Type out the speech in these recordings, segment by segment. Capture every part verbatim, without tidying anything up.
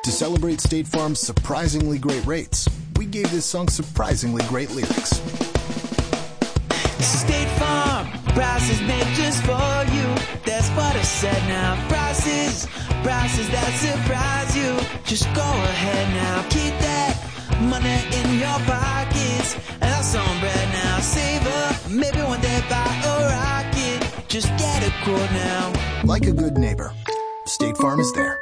To celebrate State Farm's surprisingly great rates, we gave this song surprisingly great lyrics. State Farm, prices made just for you. That's what I said now. Prices, prices that surprise you. Just go ahead now, keep that money in your pockets. And that's on bread now. Save up, maybe one day buy a rocket. Just get a quote now. Like a good neighbor, State Farm is there.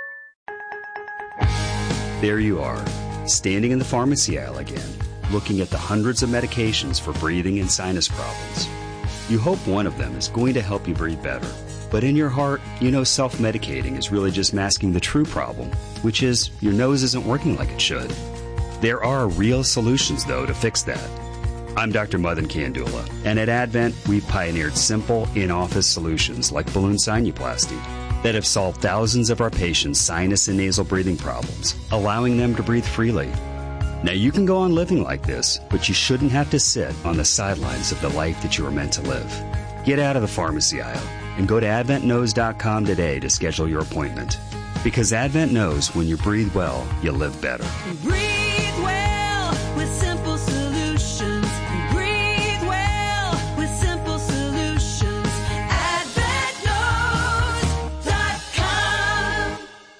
There you are, standing in the pharmacy aisle again, looking at the hundreds of medications for breathing and sinus problems. You hope one of them is going to help you breathe better. But in your heart, you know self-medicating is really just masking the true problem, which is your nose isn't working like it should. There are real solutions, though, to fix that. I'm Doctor Madan Kandula, and at Advent, we've pioneered simple, in-office solutions like balloon sinuplasty that have solved thousands of our patients' sinus and nasal breathing problems, allowing them to breathe freely. Now, you can go on living like this, but you shouldn't have to sit on the sidelines of the life that you were meant to live. Get out of the pharmacy aisle and go to advent nose dot com today to schedule your appointment. Because Advent knows when you breathe well, you live better. Breathe well with simple solutions. Breathe well with simple solutions. advent nose dot com.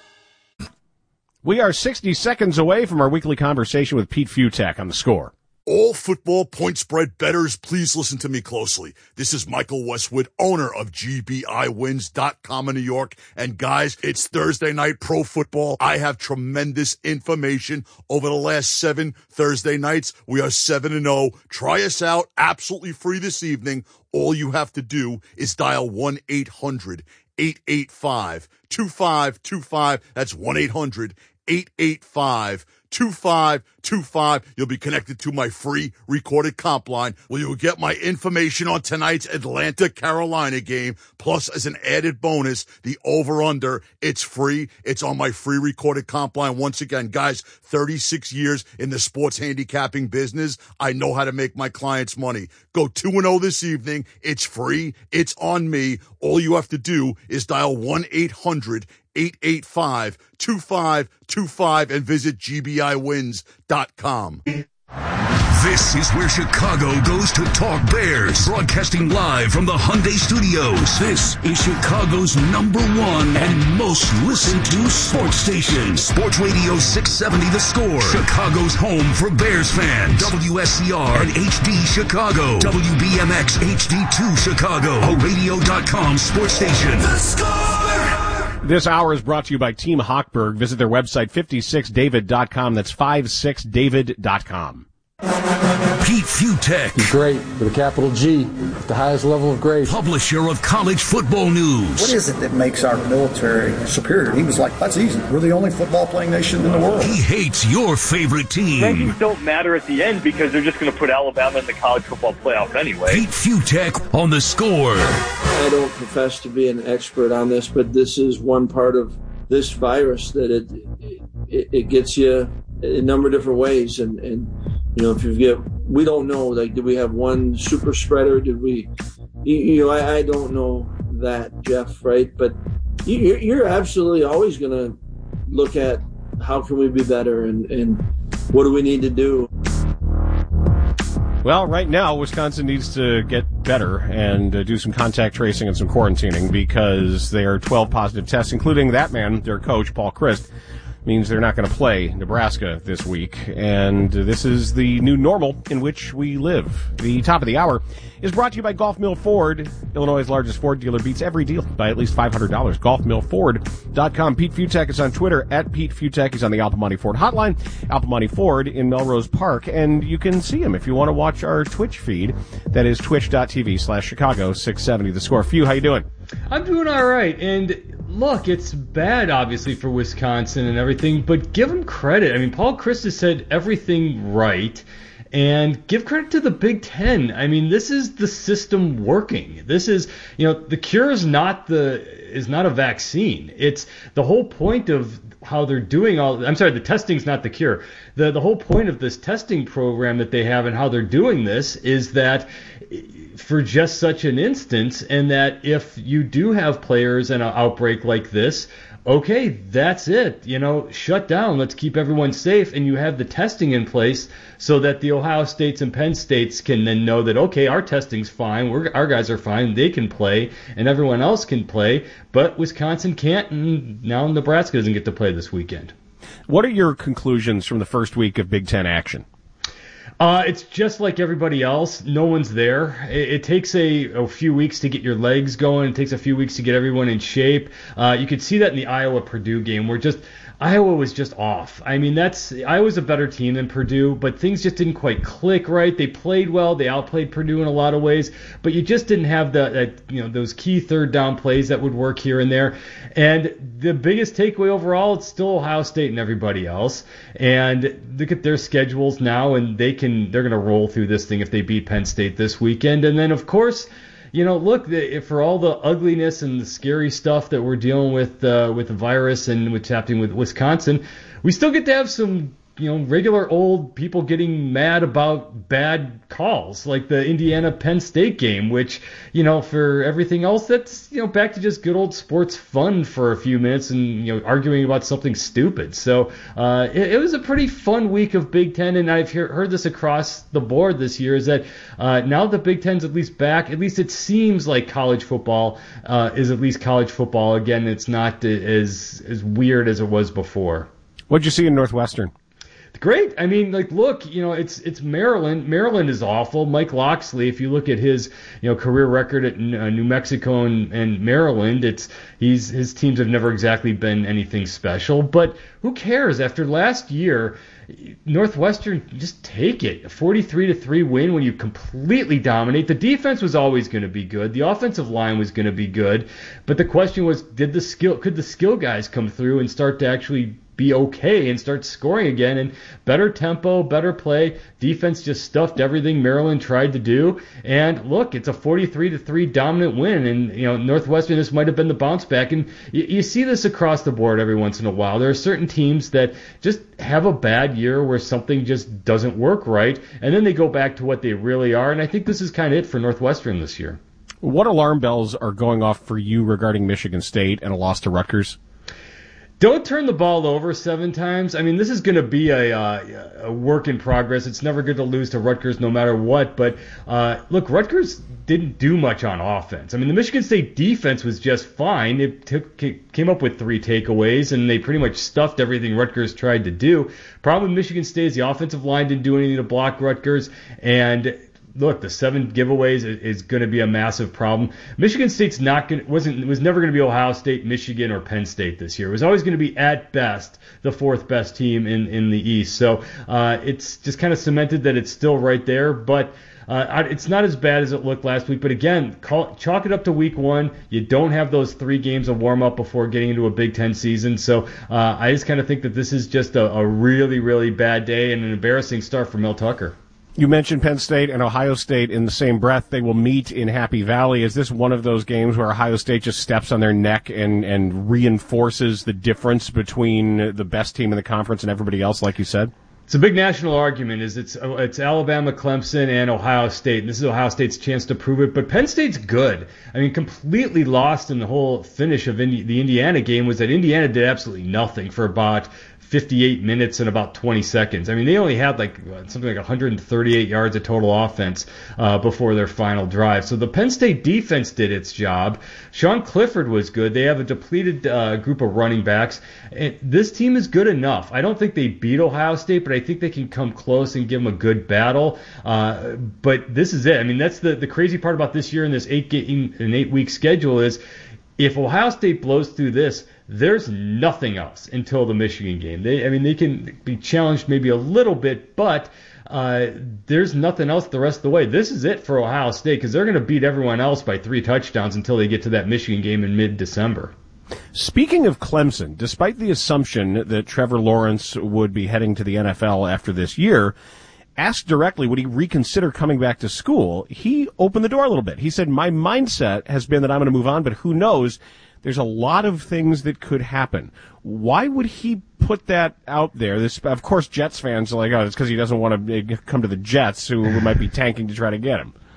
We are sixty seconds away from our weekly conversation with Pete Fiutak on The Score. All football point spread bettors, please listen to me closely. This is Michael Westwood, owner of G B I wins dot com in New York. And guys, it's Thursday night pro football. I have tremendous information over the last seven Thursday nights. We are seven and oh. Try us out absolutely free this evening. All you have to do is dial one eight hundred eight eight five two five two five. That's one eight hundred eight eight five two five two five. You'll be connected to my free recorded comp line where you'll get my information on tonight's Atlanta-Carolina game. Plus, as an added bonus, the over-under. It's free. It's on my free recorded comp line. Once again, guys, thirty-six years in the sports handicapping business. I know how to make my clients money. Go two and oh this evening. It's free. It's on me. All you have to do is dial one eight hundred eight eight five two five two five and visit G B I wins dot com. This is where Chicago goes to talk Bears. Broadcasting live from the Hyundai Studios. This is Chicago's number one and most listened to sports station. Sports Radio six seventy The Score. Chicago's home for Bears fans. W S C R and H D Chicago. W B M X H D two Chicago. A radio dot com sports station. The Score! This hour is brought to you by Team Hochberg. Visit their website, fifty-six david dot com. That's fifty-six david dot com. Pete Fiutak. Great, with a capital G, at the highest level of grade. Publisher of college football news. What is it that makes our military superior? He was like, that's easy. We're the only football playing nation in the world. He hates your favorite team. Rankings don't matter at the end because they're just going to put Alabama in the college football playoff anyway. Pete Fiutak on The Score. I don't profess to be an expert on this, but this is one part of this virus that it it, it gets you in a number of different ways. And, and you know, if you get, we don't know, like, did we have one super spreader? Did we, you, you know, I, I don't know that, Jeff, right? But you, you're absolutely always going to look at how can we be better and, and what do we need to do? Well, right now, Wisconsin needs to get better and uh, do some contact tracing and some quarantining because there are twelve positive tests, including that man, their coach, Paul Chryst. Means they're not going to play Nebraska this week, and this is the new normal in which we live. The top of the hour is brought to you by Golf Mill Ford. Illinois' largest Ford dealer beats every deal by at least five hundred dollars. golf mill ford dot com. Pete Fiutak is on Twitter, at Pete Fiutak. He's on the Alpamani Ford hotline, Alpamani Ford in Melrose Park, and you can see him if you want to watch our Twitch feed. That is twitch.tv slash Chicago 670 The Score. Few, how you doing? I'm doing all right, and look, it's bad, obviously, for Wisconsin and everything, but give them credit. I mean, Paul Chryst has said everything right, and give credit to the Big Ten. I mean, this is the system working. This is, you know, the cure is not the is not a vaccine. It's the whole point of how they're doing all. I'm sorry, the testing's not the cure. The the whole point of this testing program that they have and how they're doing this is that for just such an instance, and that if you do have players in an outbreak like this, okay, that's it. You know, shut down. Let's keep everyone safe. And you have the testing in place so that the Ohio States and Penn States can then know that, okay, our testing's fine. We're, our guys are fine. They can play, and everyone else can play. But Wisconsin can't, and now Nebraska doesn't get to play this weekend. What are your conclusions from the first week of Big Ten action? Uh, it's just like everybody else. No one's there. It, it takes a, a few weeks to get your legs going. It takes a few weeks to get everyone in shape. Uh, you could see that in the Iowa-Purdue game where just Iowa was just off. I mean, that's Iowa's a better team than Purdue, but things just didn't quite click right. They played well. They outplayed Purdue in a lot of ways, but you just didn't have the, that, you know, those key third down plays that would work here and there. And the biggest takeaway overall, it's still Ohio State and everybody else. And look at their schedules now, and they can they're going to roll through this thing if they beat Penn State this weekend. And then, of course, you know, look, the, for all the ugliness and the scary stuff that we're dealing with uh, with the virus and what's happening with Wisconsin, we still get to have some, you know, regular old people getting mad about bad calls, like the Indiana-Penn State game, which, you know, for everything else, that's, you know, back to just good old sports fun for a few minutes and, you know, arguing about something stupid. So uh, it, it was a pretty fun week of Big Ten, and I've hear, heard this across the board this year, is that uh, now the Big Ten's at least back, at least it seems like college football uh, is at least college football. Again, it's not as, as weird as it was before. What'd you see in Northwestern? Great. I mean, like, look, you know, it's it's Maryland. Maryland is awful. Mike Locksley, if you look at his, you know, career record at uh, New Mexico and, and Maryland, it's he's his teams have never exactly been anything special. But who cares? After last year, Northwestern, just take it. A forty-three to three win when you completely dominate. The defense was always going to be good. The offensive line was going to be good. But the question was, did the skill could the skill guys come through and start to actually be okay and start scoring again? And better tempo, better play. Defense just stuffed everything Maryland tried to do. And look, it's a forty-three to three dominant win. And, you know, Northwestern, this might have been the bounce back. And you, you see this across the board every once in a while. There are certain teams that just have a bad year where something just doesn't work right, and then they go back to what they really are. And I think this is kind of it for Northwestern this year. What alarm bells are going off for you regarding Michigan State and a loss to Rutgers? Don't turn the ball over seven times. I mean, this is going to be a, uh, a work in progress. It's never good to lose to Rutgers no matter what. But, uh, look, Rutgers didn't do much on offense. I mean, the Michigan State defense was just fine. It took, came up with three takeaways, and they pretty much stuffed everything Rutgers tried to do. Problem with Michigan State is the offensive line didn't do anything to block Rutgers, and look, the seven giveaways is going to be a massive problem. Michigan State's not going wasn't was never going to be Ohio State, Michigan, or Penn State this year. It was always going to be at best the fourth best team in in the East. So uh, it's just kind of cemented that it's still right there, but. Uh, it's not as bad as it looked last week, but again, call, chalk it up to week one. You don't have those three games of warm-up before getting into a Big Ten season, so uh, I just kind of think that this is just a, a really, really bad day and an embarrassing start for Mel Tucker. You mentioned Penn State and Ohio State in the same breath. They will meet in Happy Valley. Is this one of those games where Ohio State just steps on their neck and, and reinforces the difference between the best team in the conference and everybody else, like you said? It's a big national argument. Is it's it's Alabama, Clemson, and Ohio State. And this is Ohio State's chance to prove it. But Penn State's good. I mean, completely lost in the whole finish of Indi- the Indiana game was that Indiana did absolutely nothing for about fifty-eight minutes and about twenty seconds. I mean, they only had like something like one hundred thirty-eight yards of total offense uh, before their final drive. So the Penn State defense did its job. Sean Clifford was good. They have a depleted uh, group of running backs. And this team is good enough. I don't think they beat Ohio State, but I think they can come close and give them a good battle. Uh, but this is it. I mean, that's the, the crazy part about this year and this eight game, an eight week schedule is if Ohio State blows through this, there's nothing else until the Michigan game. They, I mean, they can be challenged maybe a little bit, but uh, there's nothing else the rest of the way. This is it for Ohio State because they're going to beat everyone else by three touchdowns until they get to that Michigan game in mid-December. Speaking of Clemson, despite the assumption that Trevor Lawrence would be heading to the N F L after this year, asked directly would he reconsider coming back to school, he opened the door a little bit. He said, my mindset has been that I'm going to move on, but who knows? There's a lot of things that could happen. Why would he put that out there? This, of course, Jets fans are like, oh, it's because he doesn't want to come to the Jets, who might be tanking to try to get him.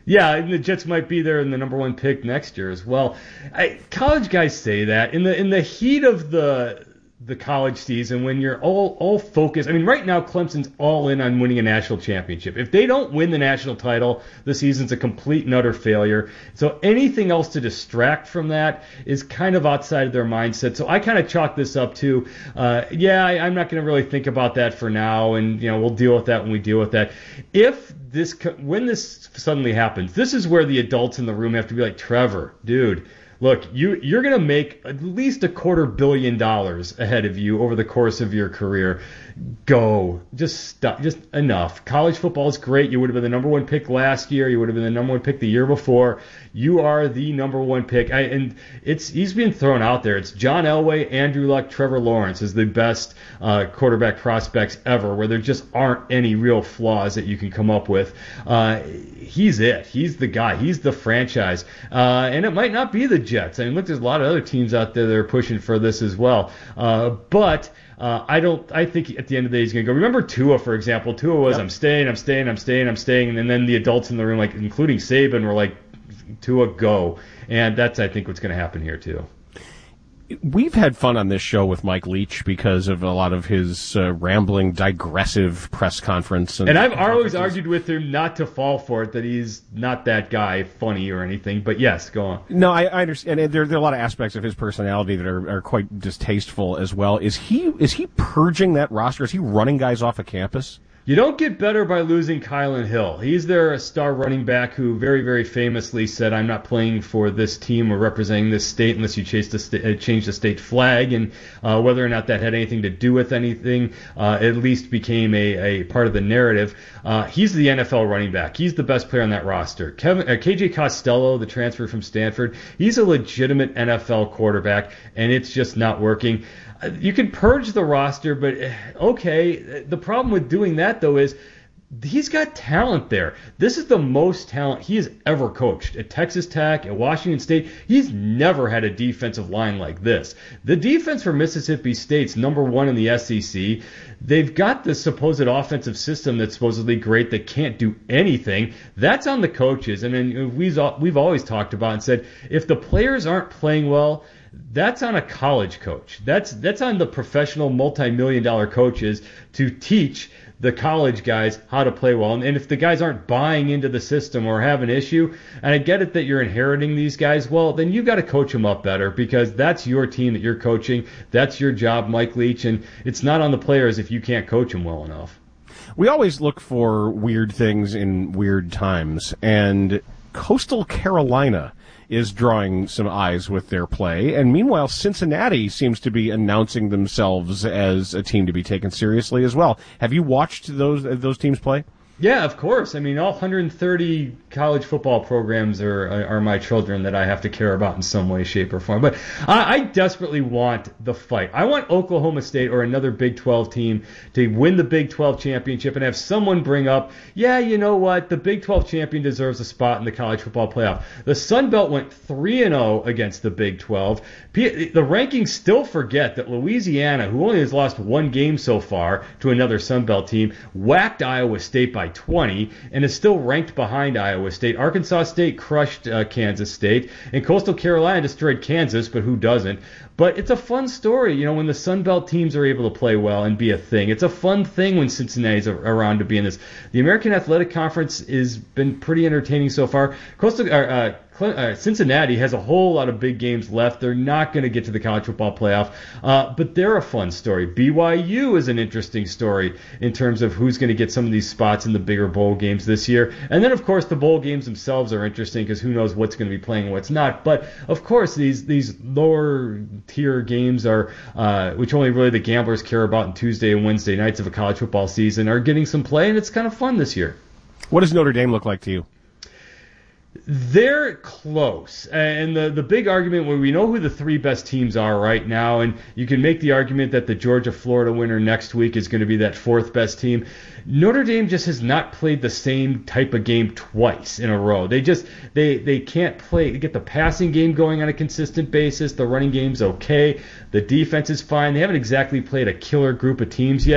Yeah, and the Jets might be there in the number one pick next year as well. I, college guys say that in the in the heat of the the college season, when you're all all focused. I mean, right now Clemson's all in on winning a national championship. If they don't win the national title, the season's a complete and utter failure. So anything else to distract from that is kind of outside of their mindset. So I kind of chalk this up to, uh, yeah, I, I'm not going to really think about that for now, and you know we'll deal with that when we deal with that. If this when this suddenly happens, this is where the adults in the room have to be like, Trevor, dude. Look, you, you're going to make at least a quarter billion dollars ahead of you over the course of your career. Go. Just stop. Just enough. College football is great. You would have been the number one pick last year. You would have been the number one pick the year before. You are the number one pick. I, and it's he's being thrown out there. It's John Elway, Andrew Luck, Trevor Lawrence is the best uh, quarterback prospects ever, where there just aren't any real flaws that you can come up with. Uh, he's it. He's the guy. He's the franchise. Uh, and it might not be the Jets. I mean, look, there's a lot of other teams out there that are pushing for this as well. Uh, but uh, I don't. I think at the end of the day he's going to go. Remember Tua, for example. Tua was, yep. I'm staying, I'm staying, I'm staying, I'm staying, and then the adults in the room, like including Saban, were like, Tua, go. And that's, I think, what's going to happen here too. We've had fun on this show with Mike Leach because of a lot of his uh, rambling, digressive press conference. And, and I've always argued with him not to fall for it, that he's not that guy, funny or anything. But yes, go on. No, I, I understand. And there, there are a lot of aspects of his personality that are, are quite distasteful as well. Is he is he purging that roster? Is he running guys off of campus? You don't get better by losing Kylan Hill. He's their star running back who very, very famously said, I'm not playing for this team or representing this state unless you change the, sta- change the state flag. And uh, whether or not that had anything to do with anything, uh, at least became a, a part of the narrative. Uh, he's the N F L running back. He's the best player on that roster. Kevin, uh, K J Costello, the transfer from Stanford, he's a legitimate N F L quarterback, and it's just not working. You can purge the roster, but okay. The problem with doing that, though, is he's got talent there. This is the most talent he has ever coached. At Texas Tech, at Washington State, he's never had a defensive line like this. The defense for Mississippi State's number one in the S E C. They've got this supposed offensive system that's supposedly great that can't do anything. That's on the coaches. And then we've, we've always talked about and said, if the players aren't playing well, that's on a college coach. That's that's on the professional multi-million dollar coaches to teach the college guys how to play well. And, and if the guys aren't buying into the system or have an issue, and I get it that you're inheriting these guys, well, then you've got to coach them up better, because that's your team that you're coaching. That's your job, Mike Leach, and it's not on the players if you can't coach them well enough. We always look for weird things in weird times, and Coastal Carolina is drawing some eyes with their play. And meanwhile, Cincinnati seems to be announcing themselves as a team to be taken seriously as well. Have you watched those those teams play? Yeah, of course. I mean, all one hundred thirty college football programs are are my children that I have to care about in some way, shape, or form. But I, I desperately want the fight. I want Oklahoma State or another Big twelve team to win the Big twelve championship and have someone bring up, yeah, you know what, the Big twelve champion deserves a spot in the college football playoff. The Sun Belt went three and oh against the Big twelve. The rankings still forget that Louisiana, who only has lost one game so far to another Sun Belt team, whacked Iowa State by twenty and is still ranked behind Iowa State. Arkansas State crushed uh, Kansas State, and Coastal Carolina destroyed Kansas, but who doesn't? But it's a fun story, you know, when the Sun Belt teams are able to play well and be a thing. It's a fun thing when Cincinnati's around to be in this. The American Athletic Conference has been pretty entertaining so far. Coastal uh, uh, Cincinnati has a whole lot of big games left. They're not going to get to the college football playoff, uh, but they're a fun story. B Y U is an interesting story in terms of who's going to get some of these spots in the bigger bowl games this year. And then, of course, the bowl games themselves are interesting because who knows what's going to be playing and what's not. But, of course, these these lower tier games are, uh, which only really the gamblers care about on Tuesday and Wednesday nights of a college football season, are getting some play, and it's kind of fun this year. What does Notre Dame look like to you? They're close, and the the big argument where we know who the three best teams are right now, and you can make the argument that the Georgia-Florida winner next week is going to be that fourth best team. Notre Dame just has not played the same type of game twice in a row. They just they they can't play get the passing game going on a consistent basis. The running game's okay. The defense is fine. They haven't exactly played a killer group of teams yet.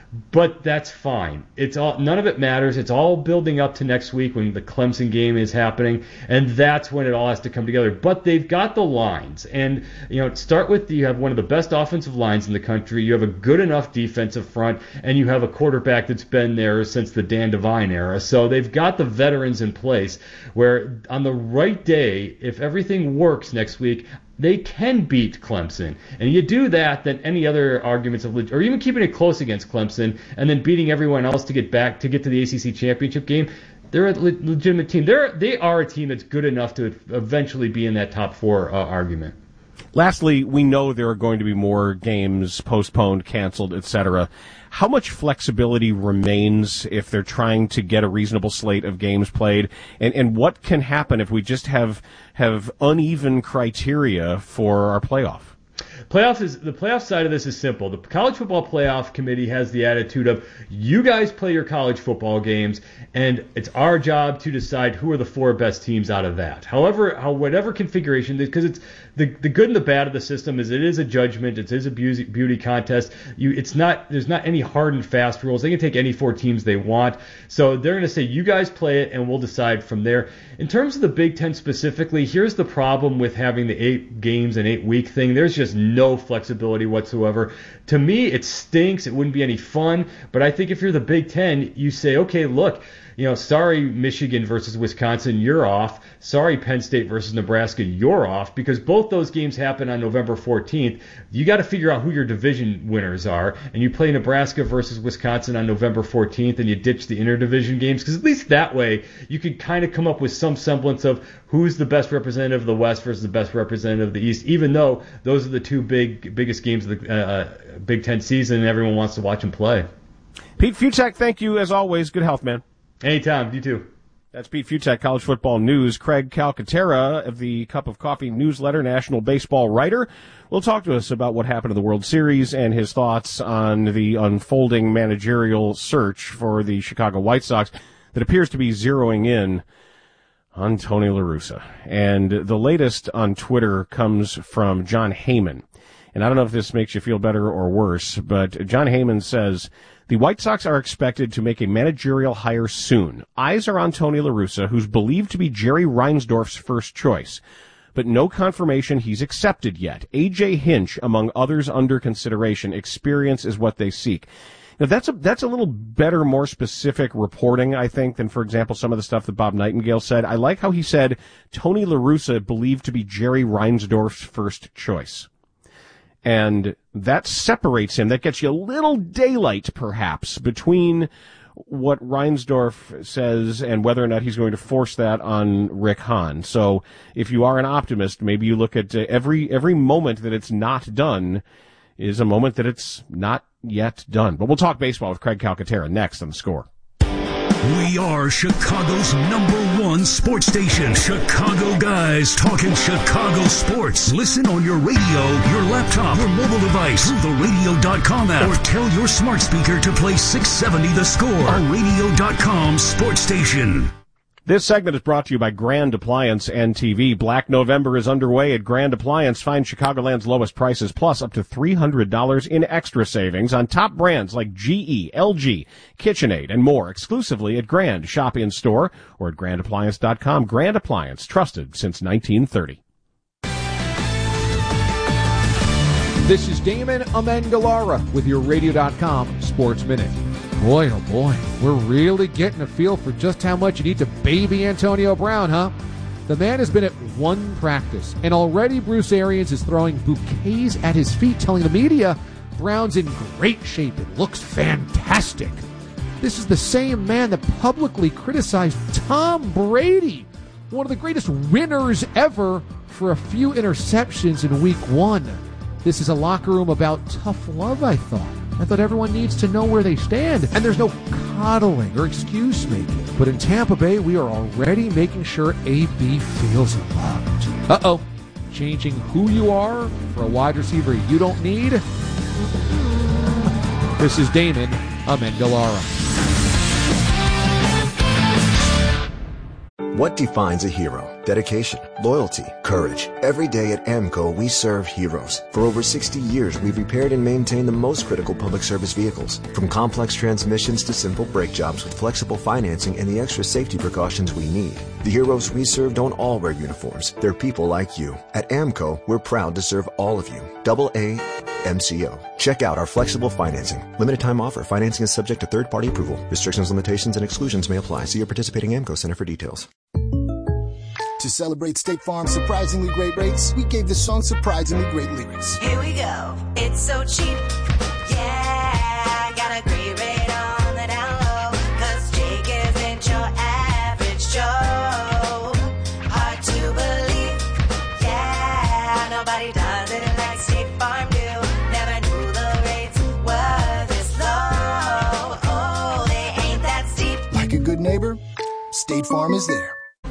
But that's fine. It's all none of it matters. It's all building up to next week when the Clemson game is happening, and that's when it all has to come together. But they've got the lines, and you know, start with you have one of the best offensive lines in the country. You have a good enough defensive front, and you have a quarterback that's been there since the Dan Devine era. So they've got the veterans in place where on the right day, if everything works next week, they can beat Clemson. And you do that, then any other arguments of, or even keeping it close against Clemson, and then beating everyone else to get back, to get to the A C C championship game, they're a le- legitimate team. They're, they are a team that's good enough to eventually be in that top four uh, argument. Lastly, we know there are going to be more games postponed, canceled, et cetera. How much flexibility remains if they're trying to get a reasonable slate of games played? And, and what can happen if we just have have uneven criteria for our playoff? Playoffs is the playoff side of this is simple. The College Football Playoff Committee has the attitude of, you guys play your college football games, and it's our job to decide who are the four best teams out of that. However, how whatever configuration, because it's the the good and the bad of the system is it is a judgment, it is a beauty, beauty contest. You, it's not there's not any hard and fast rules. They can take any four teams they want. So they're going to say, you guys play it, and we'll decide from there. In terms of the Big Ten specifically, here's the problem with having the eight games and eight week thing. There's just no flexibility whatsoever. To me, it stinks. It wouldn't be any fun. But I think if you're the Big Ten, you say, okay, look, you know, sorry, Michigan versus Wisconsin, you're off. Sorry, Penn State versus Nebraska, you're off, because both those games happen on November fourteenth. You got to figure out who your division winners are, and you play Nebraska versus Wisconsin on November fourteenth, and you ditch the interdivision games, because at least that way you could kind of come up with some semblance of who's the best representative of the West versus the best representative of the East, even though those are the two big biggest games of the uh, Big Ten season, and everyone wants to watch them play. Pete Fiutak, thank you as always. Good health, man. Anytime, you too. That's Pete Fiutak, College Football News. Craig Calcaterra of the Cup of Coffee newsletter, national baseball writer, will talk to us about what happened in the World Series and his thoughts on the unfolding managerial search for the Chicago White Sox that appears to be zeroing in on Tony La Russa. And the latest on Twitter comes from John Heyman. And I don't know if this makes you feel better or worse, but John Heyman says, the White Sox are expected to make a managerial hire soon. Eyes are on Tony La Russa, who's believed to be Jerry Reinsdorf's first choice, but no confirmation he's accepted yet. A J Hinch, among others under consideration. Experience is what they seek. Now, that's a, that's a little better, more specific reporting, I think, than, for example, some of the stuff that Bob Nightingale said. I like how he said Tony La Russa believed to be Jerry Reinsdorf's first choice. And that separates him. That gets you a little daylight, perhaps, between what Reinsdorf says and whether or not he's going to force that on Rick Hahn. So if you are an optimist, maybe you look at uh, every every moment that it's not done is a moment that it's not yet done. But we'll talk baseball with Craig Calcaterra next on The Score. We are Chicago's number one sports station. Chicago guys talking Chicago sports. Listen on your radio, your laptop, your mobile device, through the radio dot com app, or tell your smart speaker to play six seventy The Score, our radio dot com sports station. This segment is brought to you by Grand Appliance and T V. Black November is underway at Grand Appliance. Find Chicagoland's lowest prices, plus up to three hundred dollars in extra savings on top brands like G E, L G, KitchenAid, and more, exclusively at Grand. Shop in store or at grand appliance dot com. Grand Appliance, trusted since nineteen thirty. This is Damon Amendolara with your radio dot com Sports Minute. Boy, oh boy, we're really getting a feel for just how much you need to baby Antonio Brown, huh? The man has been at one practice, and already Bruce Arians is throwing bouquets at his feet, telling the media Brown's in great shape and looks fantastic. This is the same man that publicly criticized Tom Brady, one of the greatest winners ever, for a few interceptions in week one. This is a locker room about tough love, I thought. I thought everyone needs to know where they stand, and there's no coddling or excuse making. But in Tampa Bay, we are already making sure A B feels loved. Uh-oh. Changing who you are for a wide receiver you don't need? This is Damon Amendolara. What defines a hero? Dedication, loyalty, courage. Every day at AMCO, we serve heroes. For over sixty years, we've repaired and maintained the most critical public service vehicles. From complex transmissions to simple brake jobs with flexible financing and the extra safety precautions we need. The heroes we serve don't all wear uniforms. They're people like you. At AMCO, we're proud to serve all of you. Double A M C O. Check out our flexible financing. Limited time offer. Financing is subject to third-party approval. Restrictions, limitations, and exclusions may apply. See your participating AMCO Center for details. To celebrate State Farm's surprisingly great rates, we gave this song surprisingly great lyrics. Here we go. It's so cheap. Yeah, got a great rate on the down low. Cause Jake isn't your average Joe. Hard to believe. Yeah, nobody does it like State Farm do. Never knew the rates were this low. Oh, they ain't that steep. Like a good neighbor, State Farm is there.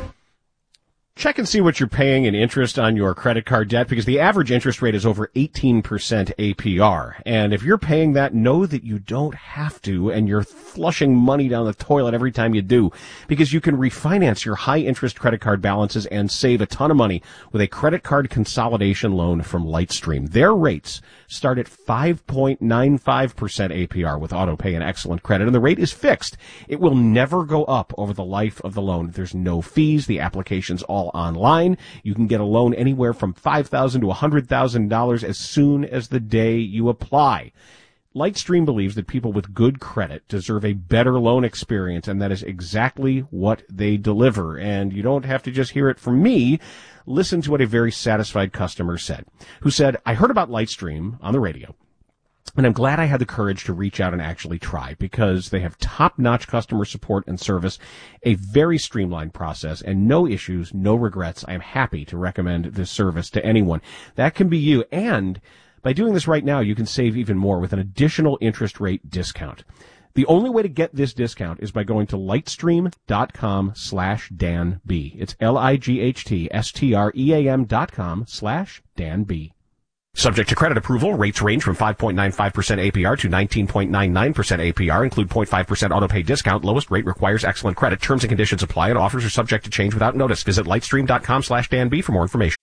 Check and see what you're paying in interest on your credit card debt, because the average interest rate is over eighteen percent A P R. And if you're paying that, know that you don't have to, and you're flushing money down the toilet every time you do, because you can refinance your high-interest credit card balances and save a ton of money with a credit card consolidation loan from Lightstream. Their rates start at five point nine five percent A P R with AutoPay and excellent credit, and the rate is fixed. It will never go up over the life of the loan. There's no fees. The application's all online. You can get a loan anywhere from five thousand dollars to one hundred thousand dollars as soon as the day you apply. Lightstream believes that people with good credit deserve a better loan experience, and that is exactly what they deliver. And you don't have to just hear it from me. Listen to what a very satisfied customer said, who said, I heard about Lightstream on the radio, and I'm glad I had the courage to reach out and actually try, because they have top-notch customer support and service, a very streamlined process, and no issues, no regrets. I am happy to recommend this service to anyone. That can be you. And by doing this right now, you can save even more with an additional interest rate discount. The only way to get this discount is by going to lightstream.com slash Dan B. It's L-I-G-H-T-S-T-R-E-A-M dot com slash Dan B. Subject to credit approval, rates range from five point nine five percent A P R to nineteen point nine nine percent A P R, include zero point five percent autopay discount. Lowest rate requires excellent credit. Terms and conditions apply, and offers are subject to change without notice. Visit lightstream.com slash Dan B for more information.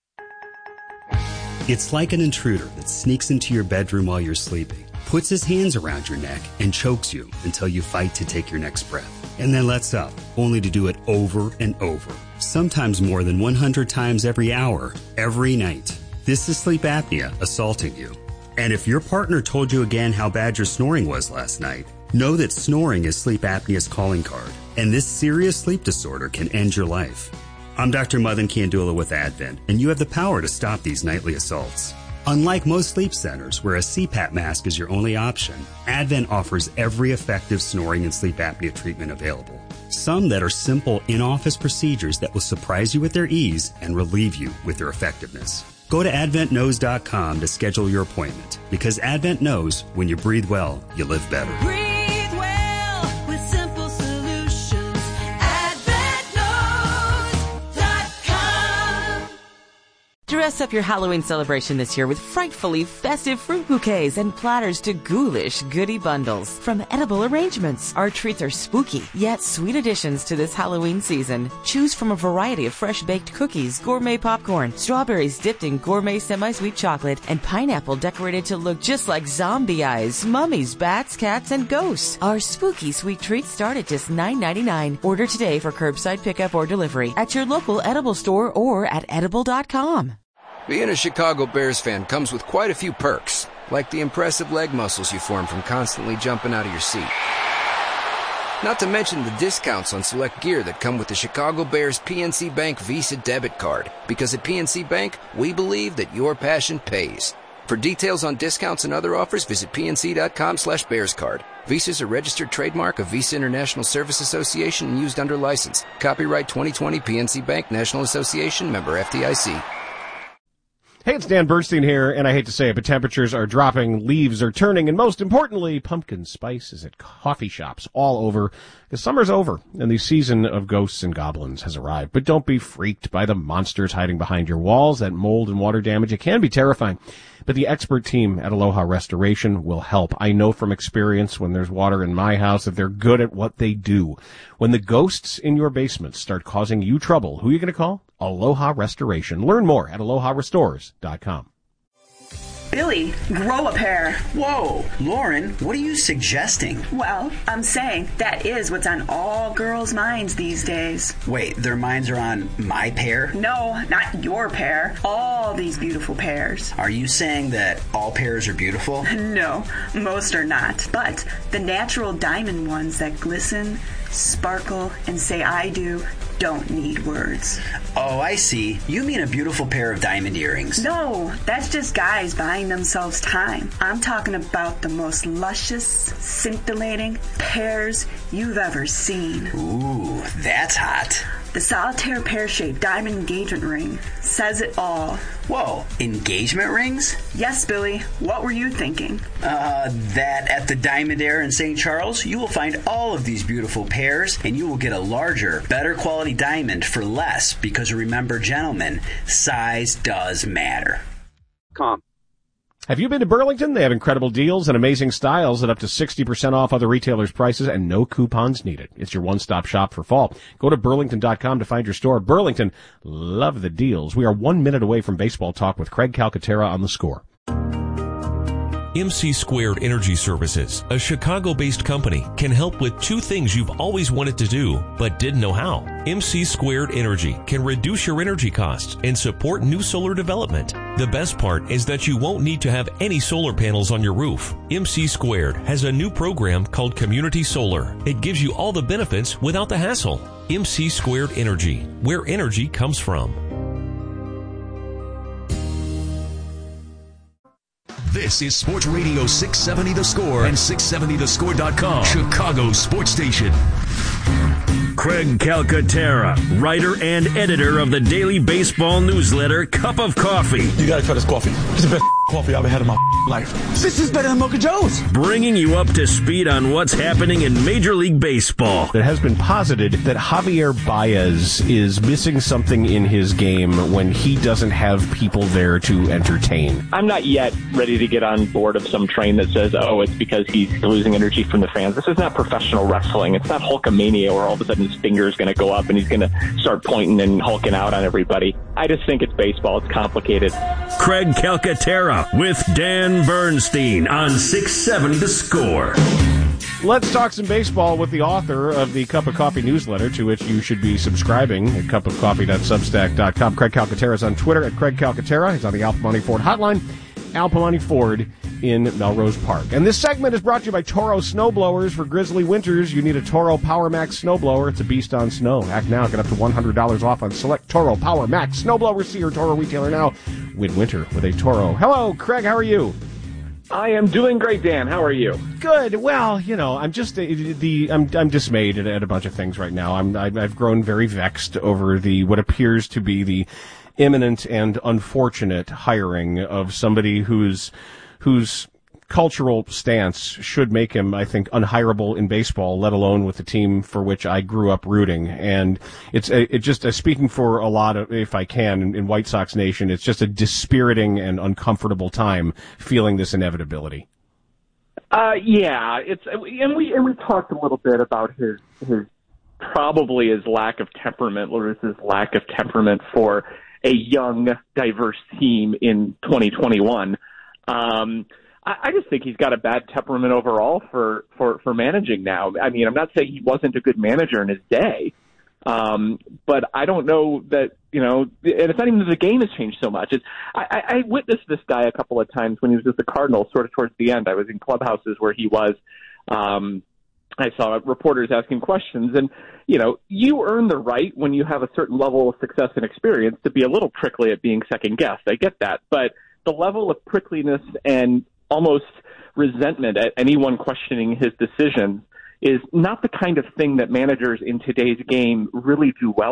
It's like an intruder that sneaks into your bedroom while you're sleeping, puts his hands around your neck, and chokes you until you fight to take your next breath, and then lets up, only to do it over and over, sometimes more than one hundred times every hour, every night. This is sleep apnea assaulting you. And if your partner told you again how bad your snoring was last night, know that snoring is sleep apnea's calling card, and this serious sleep disorder can end your life. I'm Doctor Madan Kandula with Advent, and you have the power to stop these nightly assaults. Unlike most sleep centers, where a C PAP mask is your only option, Advent offers every effective snoring and sleep apnea treatment available. Some that are simple in-office procedures that will surprise you with their ease and relieve you with their effectiveness. Go to advent knows dot com to schedule your appointment, because Advent knows when you breathe well, you live better. Breathe well with simple solutions. advent knows dot com. Dress up your Halloween celebration this year with frightfully festive fruit bouquets and platters to ghoulish goodie bundles. From edible arrangements, our treats are spooky, yet sweet additions to this Halloween season. Choose from a variety of fresh-baked cookies, gourmet popcorn, strawberries dipped in gourmet semi-sweet chocolate, and pineapple decorated to look just like zombie eyes, mummies, bats, cats, and ghosts. Our spooky sweet treats start at just nine ninety-nine. Order today for curbside pickup or delivery at your local edible store or at edible dot com. Being a Chicago Bears fan comes with quite a few perks, like the impressive leg muscles you form from constantly jumping out of your seat. Not to mention the discounts on select gear that come with the Chicago Bears P N C Bank Visa debit card, because at P N C Bank, we believe that your passion pays. For details on discounts and other offers, visit pnc.com slash bearscard. Visa is a registered trademark of Visa International Service Association and used under license. Copyright twenty twenty P N C Bank National Association, member F D I C. Hey, it's Dan Bernstein here, and I hate to say it, but temperatures are dropping, leaves are turning, and most importantly, pumpkin spice is at coffee shops all over, because summer's over, and the season of ghosts and goblins has arrived. But don't be freaked by the monsters hiding behind your walls. That mold and water damage, it can be terrifying. But the expert team at Aloha Restoration will help. I know from experience when there's water in my house that they're good at what they do. When the ghosts in your basement start causing you trouble, who are you going to call? Aloha Restoration. Learn more at aloha restores dot com. Billy, grow a pair. Whoa, Lauren, what are you suggesting? Well, I'm saying that is what's on all girls' minds these days. Wait, their minds are on my pair? No, not your pair. All these beautiful pairs. Are you saying that all pairs are beautiful? No, most are not. But the natural diamond ones that glisten, sparkle, and say I do don't need words. Oh, I see. You mean a beautiful pair of diamond earrings. No, that's just guys buying themselves time. I'm talking about the most luscious, scintillating pairs you've ever seen. Ooh, that's hot. The solitaire pear-shaped diamond engagement ring says it all. Whoa, engagement rings? Yes, Billy. What were you thinking? Uh, that at the Diamond Air in Saint Charles, you will find all of these beautiful pairs, and you will get a larger, better quality diamond for less, because remember, gentlemen, size does matter. Com. Have you been to Burlington? They have incredible deals and amazing styles at up to sixty percent off other retailers' prices and no coupons needed. It's your one-stop shop for fall. Go to burlington dot com to find your store. Burlington, love the deals. We are one minute away from baseball talk with Craig Calcaterra on The Score. M C Squared Energy Services, a Chicago-based company, can help with two things you've always wanted to do, but didn't know how. M C Squared Energy can reduce your energy costs and support new solar development. The best part is that you won't need to have any solar panels on your roof. M C Squared has a new program called Community Solar. It gives you all the benefits without the hassle. M C Squared Energy, where energy comes from. This is Sports Radio six seventy The Score and six seventy the score dot com, Chicago sports station. Craig Calcaterra, writer and editor of the daily baseball newsletter Cup of Coffee. You gotta try this coffee. It's the best coffee I've ever had in my life. This is better than Mocha Joe's. Bringing you up to speed on what's happening in Major League Baseball. It has been posited that Javier Baez is missing something in his game when he doesn't have people there to entertain. I'm not yet ready to get on board of some train that says, oh, it's because he's losing energy from the fans. This is not professional wrestling. It's not Hulkamania where all of a sudden his finger is going to go up and he's going to start pointing and hulking out on everybody. I just think it's baseball. It's complicated. Craig Calcaterra with Dan Bernstein on six seventy The Score. Let's talk some baseball with the author of the Cup of Coffee newsletter, to which you should be subscribing at cup of coffee dot substack dot com. Craig Calcaterra is on Twitter at Craig Calcaterra. He's on the Alpamani Ford hotline, Alpamani Ford in Melrose Park. And this segment is brought to you by Toro Snowblowers. For grizzly winters, you need a Toro Power Max snowblower. It's a beast on snow. Act now. Get up to one hundred dollars off on select Toro Power Max snowblowers. See your Toro retailer now. Win winter with a Toro. Hello, Craig. How are you? I am doing great, Dan. How are you? Good. Well, you know, I'm just uh, the I'm I'm dismayed at, at a bunch of things right now. I'm I've grown very vexed over the what appears to be the imminent and unfortunate hiring of somebody whose whose cultural stance should make him, I think, unhireable in baseball, let alone with the team for which I grew up rooting. And it's a, it just uh, speaking for a lot of, if I can, in, in White Sox Nation, it's just a dispiriting and uncomfortable time feeling this inevitability. Uh, yeah, it's and we and we talked a little bit about his his probably his lack of temperament, or his lack of temperament for a young, diverse team in twenty twenty-one. Um, I, I just think he's got a bad temperament overall for, for, for managing now. I mean, I'm not saying he wasn't a good manager in his day, um, but I don't know that, you know, and it's not even that the game has changed so much. It's, I, I witnessed this guy a couple of times when he was with the Cardinals, sort of towards the end. I was in clubhouses where he was. Um, I saw reporters asking questions, and, you know, you earn the right when you have a certain level of success and experience to be a little prickly at being second guessed. I get that. But the level of prickliness and almost resentment at anyone questioning his decisions is not the kind of thing that managers in today's game really do well with.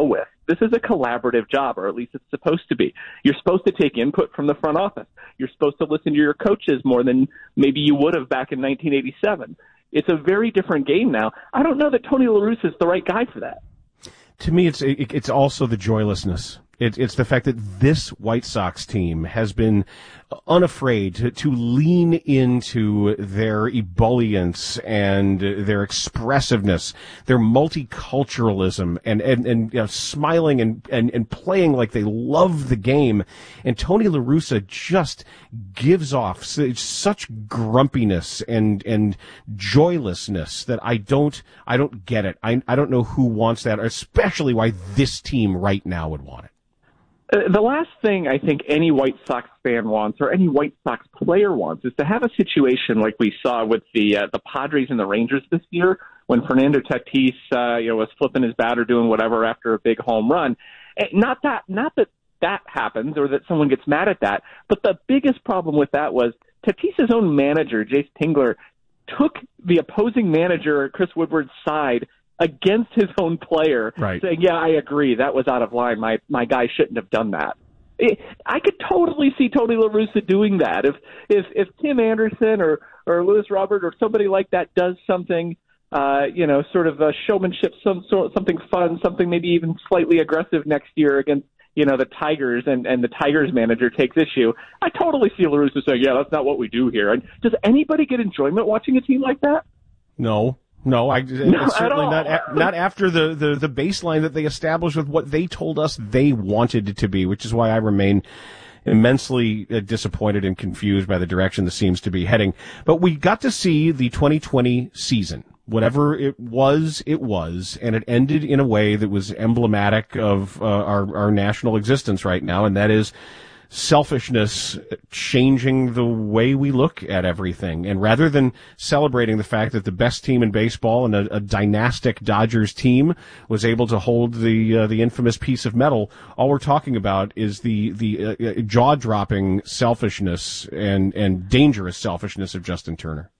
This is a collaborative job, or at least it's supposed to be. You're supposed to take input from the front office. You're supposed to listen to your coaches more than maybe you would have back in nineteen eighty-seven. It's a very different game now. I don't know that Tony La Russa is the right guy for that. To me, it's it, it's also the joylessness. It, it's the fact that this White Sox team has been unafraid to, to lean into their ebullience and their expressiveness, their multiculturalism, and and and you know, smiling and, and and playing like they love the game. And Tony La Russa just gives off such grumpiness and and joylessness that I don't I don't get it. I I don't know who wants that, especially why this team right now would want it. Uh, the last thing I think any White Sox fan wants, or any White Sox player wants, is to have a situation like we saw with the uh, the Padres and the Rangers this year, when Fernando Tatis uh, you know was flipping his bat or doing whatever after a big home run. And not that not that that happens or that someone gets mad at that, but the biggest problem with that was Tatis's own manager, Jace Tingler, took the opposing manager, Chris Woodward's side, against his own player, right, saying, yeah, I agree, that was out of line. My my guy shouldn't have done that. It, I could totally see Tony La Russa doing that. If if if Tim Anderson or, or Louis Robert or somebody like that does something, uh, you know, sort of a showmanship, some sort, something fun, something maybe even slightly aggressive next year against, you know, the Tigers, and, and the Tigers manager takes issue, I totally see La Russa saying, yeah, that's not what we do here. And does anybody get enjoyment watching a team like that? No. No, I no, it's certainly not a, not after the, the, the baseline that they established with what they told us they wanted it to be, which is why I remain immensely uh, disappointed and confused by the direction this seems to be heading. But we got to see the twenty twenty season. Whatever it was, it was, and it ended in a way that was emblematic of uh, our, our national existence right now, and that is selfishness changing the way we look at everything. And rather than celebrating the fact that the best team in baseball and a, a dynastic Dodgers team was able to hold the uh, the infamous piece of metal, all we're talking about is the the uh, jaw-dropping selfishness and and dangerous selfishness of Justin Turner.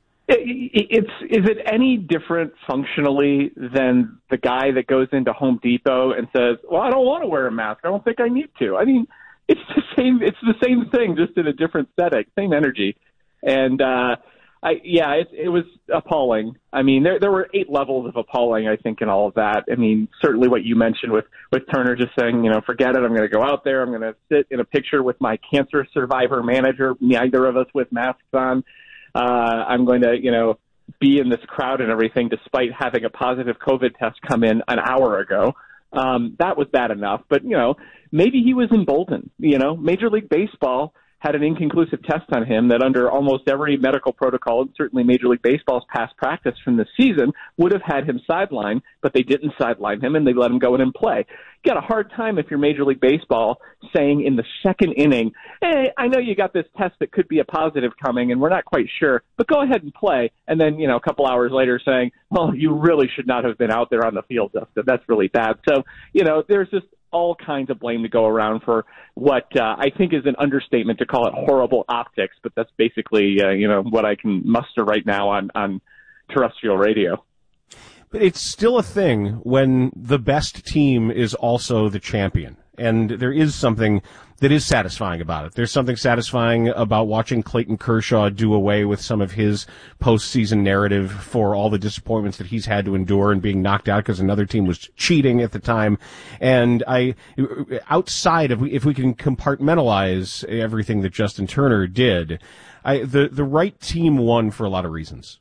It's is it any different functionally than the guy that goes into Home Depot and says, "Well, I don't want to wear a mask. I don't think I need to." I mean, it's the same. It's the same thing, just in a different setting, same energy. And uh, I, yeah, it, it was appalling. I mean, there there were eight levels of appalling, I think, in all of that. I mean, certainly what you mentioned with with Turner just saying, you know, forget it. I'm going to go out there. I'm going to sit in a picture with my cancer survivor manager. Neither of us with masks on. Uh, I'm going to, you know, be in this crowd and everything, despite having a positive COVID test come in an hour ago. Um, that was bad enough. But, you know, maybe he was emboldened. You know, Major League Baseball had an inconclusive test on him that under almost every medical protocol, and certainly Major League Baseball's past practice from this season, would have had him sidelined, but they didn't sideline him, and they let him go in and play. You got a hard time if you're Major League Baseball saying in the second inning, hey, I know you got this test that could be a positive coming, and we're not quite sure, but go ahead and play. And then, you know, a couple hours later saying, well, you really should not have been out there on the field, Justin. That's really bad. So, you know, there's just all kinds of blame to go around for what uh, I think is an understatement to call it horrible optics, but that's basically, uh, you know, what I can muster right now on, on terrestrial radio. But it's still a thing when the best team is also the champion. And there is something that is satisfying about it. There's something satisfying about watching Clayton Kershaw do away with some of his postseason narrative for all the disappointments that he's had to endure and being knocked out because another team was cheating at the time. And I, outside of, if we can compartmentalize everything that Justin Turner did, I, the, the right team won for a lot of reasons.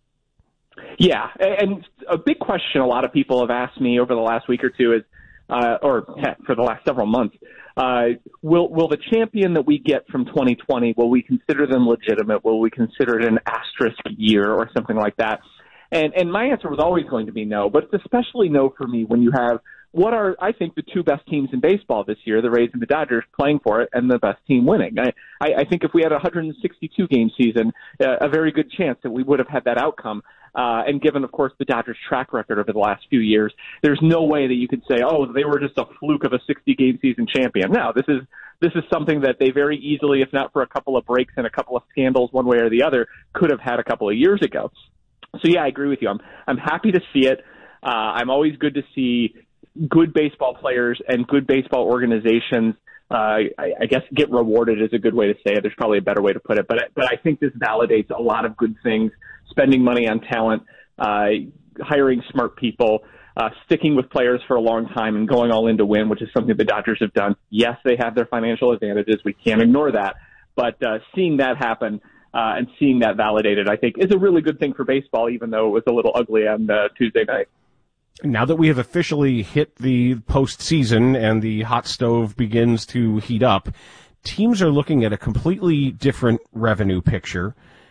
Yeah, and a big question a lot of people have asked me over the last week or two is, uh, or heck, for the last several months, uh, will will the champion that we get from twenty twenty, will we consider them legitimate? Will we consider it an asterisk year or something like that? And and my answer was always going to be no, but it's especially no for me when you have what are, I think, the two best teams in baseball this year, the Rays and the Dodgers, playing for it, and the best team winning. I, I, I think if we had a one hundred sixty-two game season, uh, a very good chance that we would have had that outcome. Uh, and given, of course, the Dodgers' track record over the last few years, there's no way that you could say, oh, they were just a fluke of a sixty game season champion. No, this is this is something that they very easily, if not for a couple of breaks and a couple of scandals one way or the other, could have had a couple of years ago. So, yeah, I agree with you. I'm, I'm happy to see it. Uh, I'm always good to see good baseball players and good baseball organizations, uh, I, I guess, get rewarded is a good way to say it. There's probably a better way to put it, but but I think this validates a lot of good things: spending money on talent, uh, hiring smart people, uh, sticking with players for a long time, and going all in to win, which is something the Dodgers have done. Yes, they have their financial advantages. We can't ignore that, but uh, seeing that happen. Uh, and seeing that validated, I think, is a really good thing for baseball, even though it was a little ugly on uh, Tuesday night. Now that we have officially hit the postseason and the hot stove begins to heat up, teams are looking at a completely different revenue picture,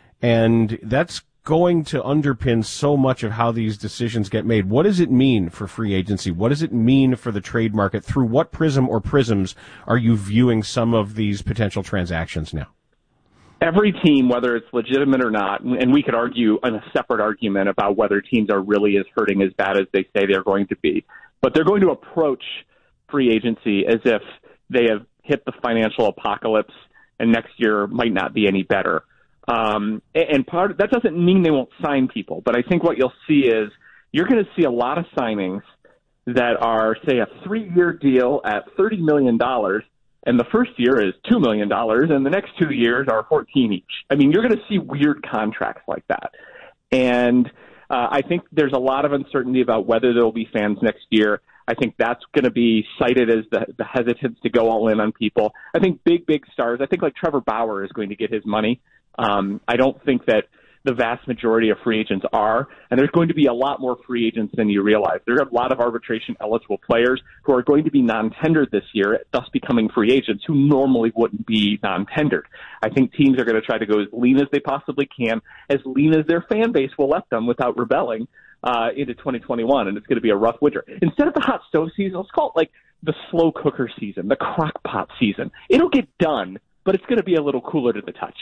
and that's going to underpin so much of how these decisions get made. What does it mean for free agency? What does it mean for the trade market? Through what prism or prisms are you viewing some of these potential transactions now? Every team, whether it's legitimate or not, and we could argue on a separate argument about whether teams are really as hurting as bad as they say they're going to be, but they're going to approach free agency as if they have hit the financial apocalypse and next year might not be any better. Um, and part of, that doesn't mean they won't sign people, but I think what you'll see is you're going to see a lot of signings that are, say, a three-year deal at thirty million dollars. And the first year is two million dollars, and the next two years are fourteen each. I mean, you're going to see weird contracts like that. And uh, I think there's a lot of uncertainty about whether there will be fans next year. I think that's going to be cited as the, the hesitance to go all in on people. I think big, big stars, I think like Trevor Bauer is going to get his money. Um, I don't think that the vast majority of free agents are, and there's going to be a lot more free agents than you realize. There are a lot of arbitration-eligible players who are going to be non-tendered this year, thus becoming free agents who normally wouldn't be non-tendered. I think teams are going to try to go as lean as they possibly can, as lean as their fan base will let them without rebelling uh, into twenty twenty-one, and it's going to be a rough winter. Instead of the hot stove season, let's call it like the slow cooker season, the crock pot season. It'll get done, but it's going to be a little cooler to the touch.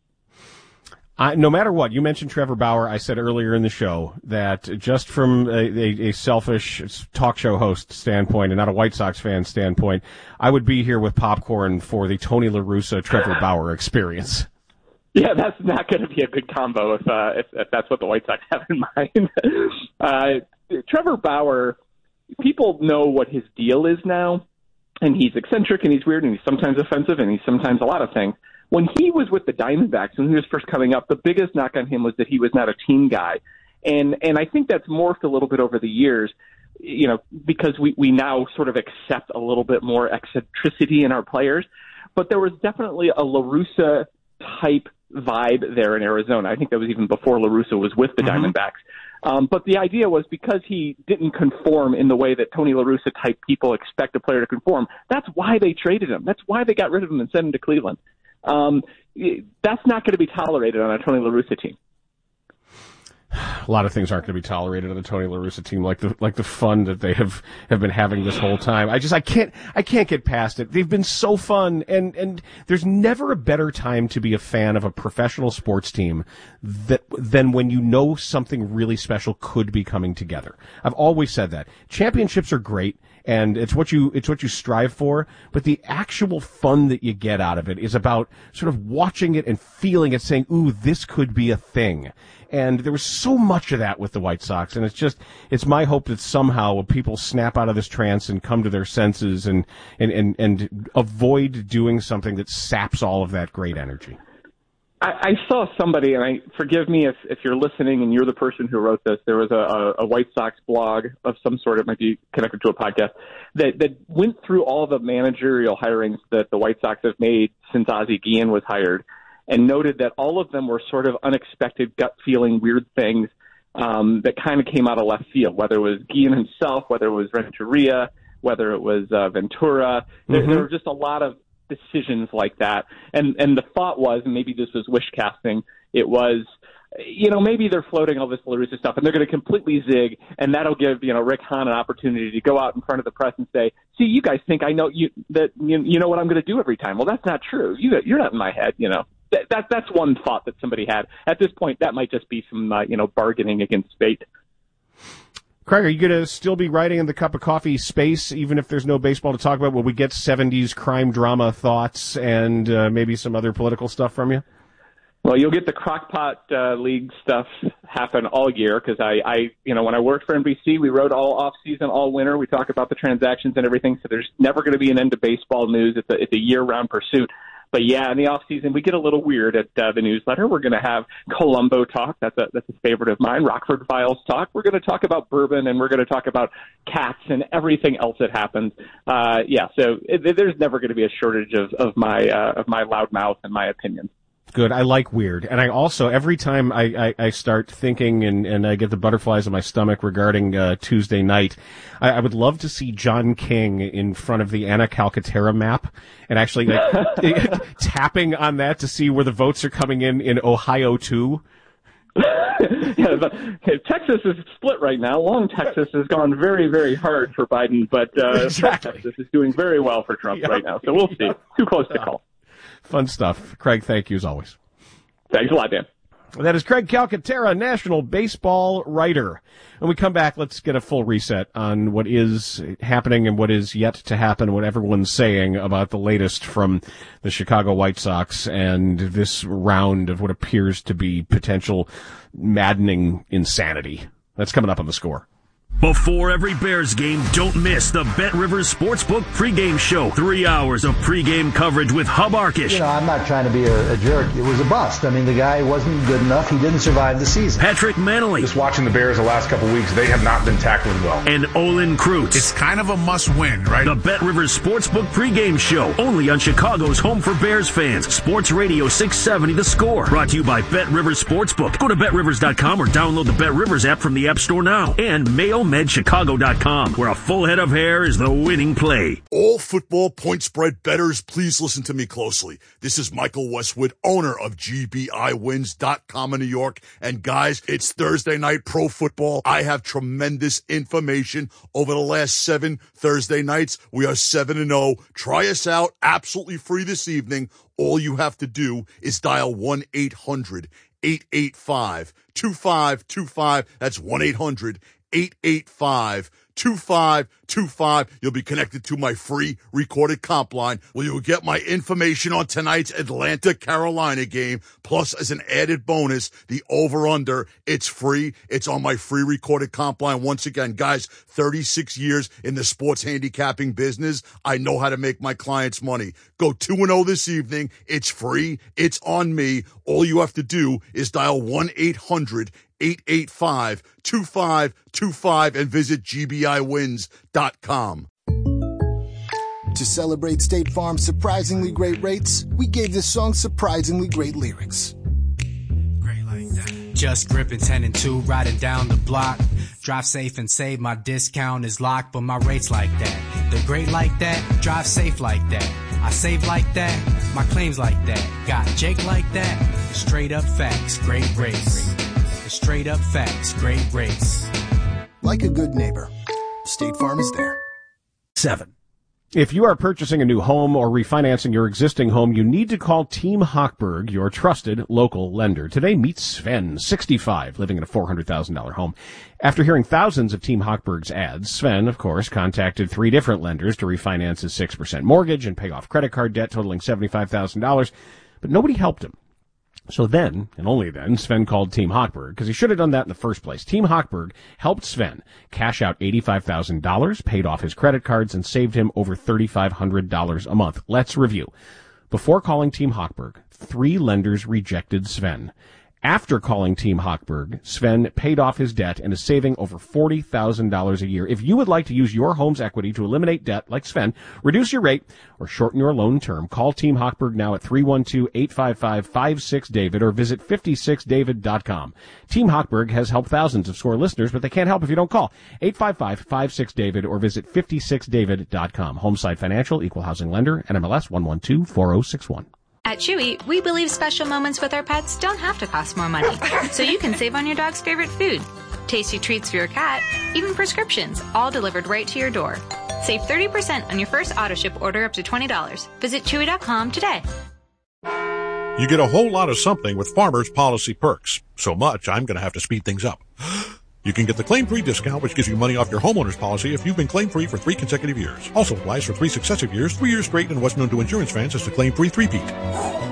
I, no matter what, you mentioned Trevor Bauer. I said earlier in the show that just from a, a, a selfish talk show host standpoint and not a White Sox fan standpoint, I would be here with popcorn for the Tony La Russa Trevor Bauer experience. Yeah, that's not going to be a good combo if, uh, if, if that's what the White Sox have in mind. uh, Trevor Bauer, people know what his deal is now, and he's eccentric and he's weird and he's sometimes offensive and he's sometimes a lot of things. When he was with the Diamondbacks, when he was first coming up, the biggest knock on him was that he was not a team guy. And and I think that's morphed a little bit over the years, you know, because we, we now sort of accept a little bit more eccentricity in our players. But there was definitely a La Russa type vibe there in Arizona. I think that was even before La Russa was with the mm-hmm. Diamondbacks. Um, but the idea was because he didn't conform in the way that Tony La Russa type people expect a player to conform, that's why they traded him. That's why they got rid of him and sent him to Cleveland. Um, that's not going to be tolerated on a Tony La Russa team. A lot of things aren't going to be tolerated on the Tony La Russa team, like the like the fun that they have, have been having this whole time. I just I can't I can't get past it. They've been so fun, and and there's never a better time to be a fan of a professional sports team that than when you know something really special could be coming together. I've always said that championships are great. And it's what you, it's what you strive for, but the actual fun that you get out of it is about sort of watching it and feeling it, saying, ooh, this could be a thing. And there was so much of that with the White Sox, and it's just, it's my hope that somehow people snap out of this trance and come to their senses and, and, and, and avoid doing something that saps all of that great energy. I, I saw somebody, and I forgive me if, if you're listening and you're the person who wrote this. There was a, a, a White Sox blog of some sort. It might be connected to a podcast that, that went through all the managerial hirings that the White Sox have made since Ozzie Guillen was hired, and noted that all of them were sort of unexpected, gut-feeling, weird things um, that kind of came out of left field, whether it was Guillen himself, whether it was Renteria, whether it was uh, Ventura. There, mm-hmm. there were just a lot of decisions like that. And and the thought was, and maybe this was wish casting, it was, you know, maybe they're floating all this La Russa stuff and they're going to completely zig, and that'll give, you know, Rick Hahn an opportunity to go out in front of the press and say, see, you guys think I know you that you, you know what I'm going to do every time. Well, that's not true. You, you're not in my head, you know. That, that That's one thought that somebody had. At this point, that might just be some, uh, you know, bargaining against fate. Craig, are you going to still be writing in the Cup of Coffee space, even if there's no baseball to talk about? Will we get seventies crime drama thoughts and uh, maybe some other political stuff from you? Well, you'll get the Crockpot uh, League stuff happen all year because I, I, you know, when I worked for N B C, we wrote all off season, all winter. We talk about the transactions and everything. So there's never going to be an end to baseball news. It's a, it's a year round pursuit. But yeah, in the off season, we get a little weird at uh, the newsletter. We're going to have Columbo talk. That's a that's a favorite of mine. Rockford Files talk. We're going to talk about bourbon, and we're going to talk about cats and everything else that happens. Uh, yeah, so it, there's never going to be a shortage of of my uh, of my loud mouth and my opinions. Good. I like weird. And I also, every time I, I, I start thinking and, and I get the butterflies in my stomach regarding uh, Tuesday night, I, I would love to see John King in front of the Anna Calcaterra map and actually like, tapping on that to see where the votes are coming in in Ohio, too. Yeah, but, okay, Texas is split right now. Long Texas has gone very, very hard for Biden, but uh, exactly. Texas is doing very well for Trump yep. right now. So we'll see. Too close to call. Fun stuff. Craig, thank you as always. Thanks a lot, Dan. That is Craig Calcaterra, national baseball writer. When we come back, let's get a full reset on what is happening and what is yet to happen, what everyone's saying about the latest from the Chicago White Sox and this round of what appears to be potential maddening insanity. That's coming up on The Score. Before every Bears game, don't miss the Bet Rivers Sportsbook pregame show. Three hours of pregame coverage with Hub Arkish. You know, I'm not trying to be a, a jerk. It was a bust. I mean, the guy wasn't good enough. He didn't survive the season. Patrick Manley. Just watching the Bears the last couple weeks, they have not been tackling well. And Olin Kreutz. It's kind of a must-win, right? The Bet Rivers Sportsbook pregame show, only on Chicago's home for Bears fans. Sports Radio six seventy The Score. Brought to you by Bet Rivers Sportsbook. Go to bet rivers dot com or download the Bet Rivers app from the App Store now. And Mayo Med Chicago dot com, where a full head of hair is the winning play. All football point spread bettors, please listen to me closely. This is Michael Westwood, owner of G B I wins dot com in New York. And guys, it's Thursday night pro football. I have tremendous information over the last seven Thursday nights. We are seven and oh. Try us out absolutely free this evening. All you have to do is dial one eight hundred eight eight five two five two five. That's one eight hundred eight eight five two five two five. You'll be connected to my free recorded comp line where you'll get my information on tonight's Atlanta-Carolina game. Plus, as an added bonus, the over-under. It's free. It's on my free recorded comp line. Once again, guys, thirty-six years in the sports handicapping business. I know how to make my clients money. Go two and oh this evening. It's free. It's on me. All you have to do is dial one eight hundred eight eight five two five two five and visit G B I wins dot com. To celebrate State Farm's surprisingly great rates, we gave this song surprisingly great lyrics. Just gripping ten and two, riding down the block. Drive safe and save, my discount is locked, but my rates like that. They're great like that, drive safe like that. I save like that, my claims like that. Got Jake like that, straight up facts, great rates. Straight up facts, great rates. Like a good neighbor, State Farm is there. Seven. If you are purchasing a new home or refinancing your existing home, you need to call Team Hochberg, your trusted local lender. Today, meet Sven, sixty-five, living in a four hundred thousand dollars home. After hearing thousands of Team Hochberg's ads, Sven, of course, contacted three different lenders to refinance his six percent mortgage and pay off credit card debt totaling seventy-five thousand dollars, but nobody helped him. So then, and only then, Sven called Team Hochberg, because he should have done that in the first place. Team Hochberg helped Sven cash out eighty-five thousand dollars, paid off his credit cards, and saved him over three thousand five hundred dollars a month. Let's review. Before calling Team Hochberg, three lenders rejected Sven. After calling Team Hochberg, Sven paid off his debt and is saving over forty thousand dollars a year. If you would like to use your home's equity to eliminate debt like Sven, reduce your rate, or shorten your loan term, call Team Hochberg now at three one two, eight five five, five six David or visit five six david dot com. Team Hochberg has helped thousands of SCORE listeners, but they can't help if you don't call. eight five five, five six David or visit five six david dot com. Homeside Financial, Equal Housing Lender, N M L S one one two four zero six one. At Chewy, we believe special moments with our pets don't have to cost more money, so you can save on your dog's favorite food. Tasty treats for your cat, even prescriptions, all delivered right to your door. Save thirty percent on your first auto-ship order up to twenty dollars. Visit chewy dot com today. You get a whole lot of something with Farmers Policy Perks. So much, I'm going to have to speed things up. You can get the claim-free discount, which gives you money off your homeowner's policy if you've been claim-free for three consecutive years. Also applies for three successive years, three years straight, and what's known to insurance fans as the claim-free three-peat.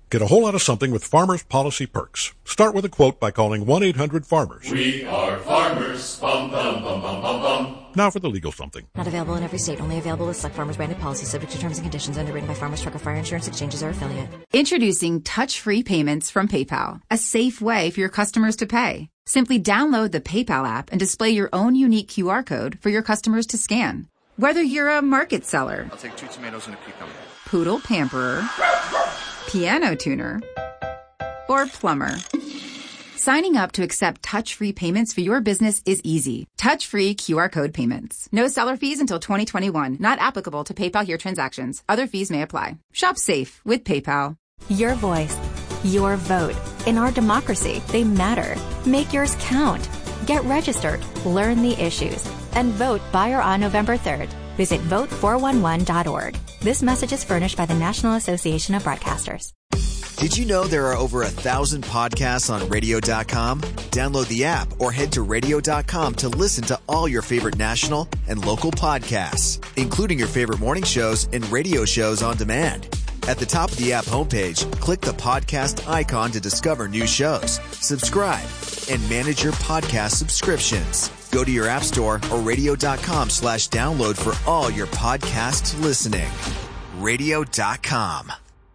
Get a whole lot of something with Farmers Policy Perks. Start with a quote by calling one eight hundred farmers. We are farmers. Bum, bum, bum, bum, bum, bum. Now for the legal something. Not available in every state. Only available with select Farmers branded policies, subject to terms and conditions, underwritten by Farmers Truck or Fire Insurance Exchanges or affiliate. Introducing touch-free payments from PayPal, a safe way for your customers to pay. Simply download the PayPal app and display your own unique Q R code for your customers to scan. Whether you're a market seller, I'll take two tomatoes and a cucumber, poodle pamperer, piano tuner, or plumber. Signing up to accept touch-free payments for your business is easy. Touch-free Q R code payments. No seller fees until twenty twenty-one. Not applicable to PayPal here transactions. Other fees may apply. Shop safe with PayPal. Your voice, your vote. In our democracy, they matter. Make yours count. Get registered, learn the issues, and vote by or on November third. Visit vote four one one dot org. This message is furnished by the National Association of Broadcasters. Did you know there are over a thousand podcasts on radio dot com? Download the app or head to radio dot com to listen to all your favorite national and local podcasts, including your favorite morning shows and radio shows on demand. At the top of the app homepage, click the podcast icon to discover new shows, subscribe, and manage your podcast subscriptions. Go to your app store or radio dot com slash download for all your podcast listening. radio dot com.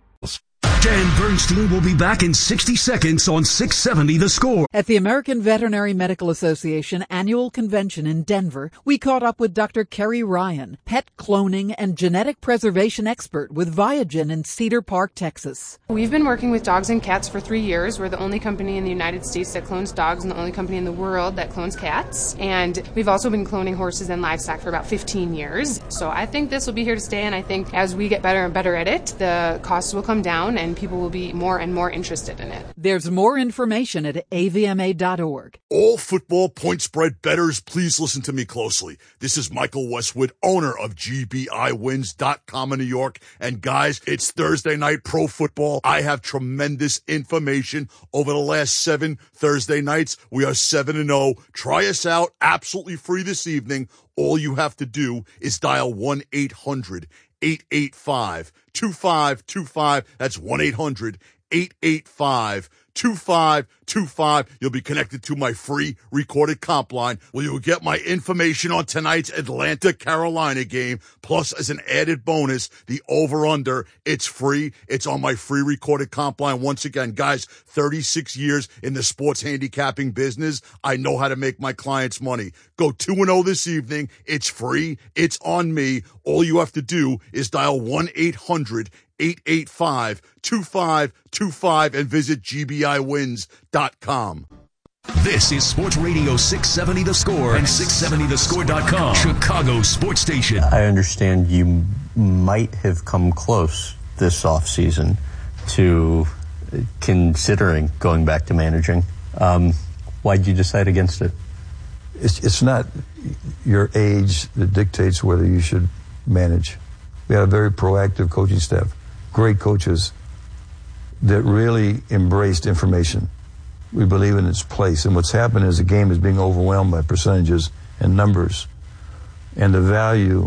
Dan Bernstein will be back in sixty seconds on six seventy The Score. At the American Veterinary Medical Association annual convention in Denver, we caught up with Doctor Kerry Ryan, pet cloning and genetic preservation expert with Viagen in Cedar Park, Texas. We've been working with dogs and cats for three years. We're the only company in the United States that clones dogs and the only company in the world that clones cats. And we've also been cloning horses and livestock for about fifteen years. So I think this will be here to stay, and I think as we get better and better at it, the costs will come down and people will be more and more interested in it. There's more information at A V M A dot org. All football point spread bettors, please listen to me closely. This is Michael Westwood, owner of G B I wins dot com in New York. And guys, it's Thursday night pro football. I have tremendous information over the last seven Thursday nights. We are seven and oh. Try us out absolutely free this evening. All you have to do is dial one eight hundred eight eight five two five two five. That's one eight hundred eight eight five two five two five. You'll be connected to my free recorded comp line where you'll get my information on tonight's Atlanta-Carolina game. Plus, as an added bonus, the over-under. It's free. It's on my free recorded comp line. Once again, guys, thirty-six years in the sports handicapping business. I know how to make my clients money. Go two and oh this evening. It's free. It's on me. All you have to do is dial one eight hundred eight eight five two five two five and visit G B I wins dot com. This is Sports Radio six seventy The Score and six seventy the score dot com, Chicago sports station. I understand you might have come close this offseason to considering going back to managing. Um, why'd you decide against it? It's, it's not your age that dictates whether you should manage. We had a very proactive coaching staff, great coaches that really embraced information. We believe in its place. And what's happened is the game is being overwhelmed by percentages and numbers. And the value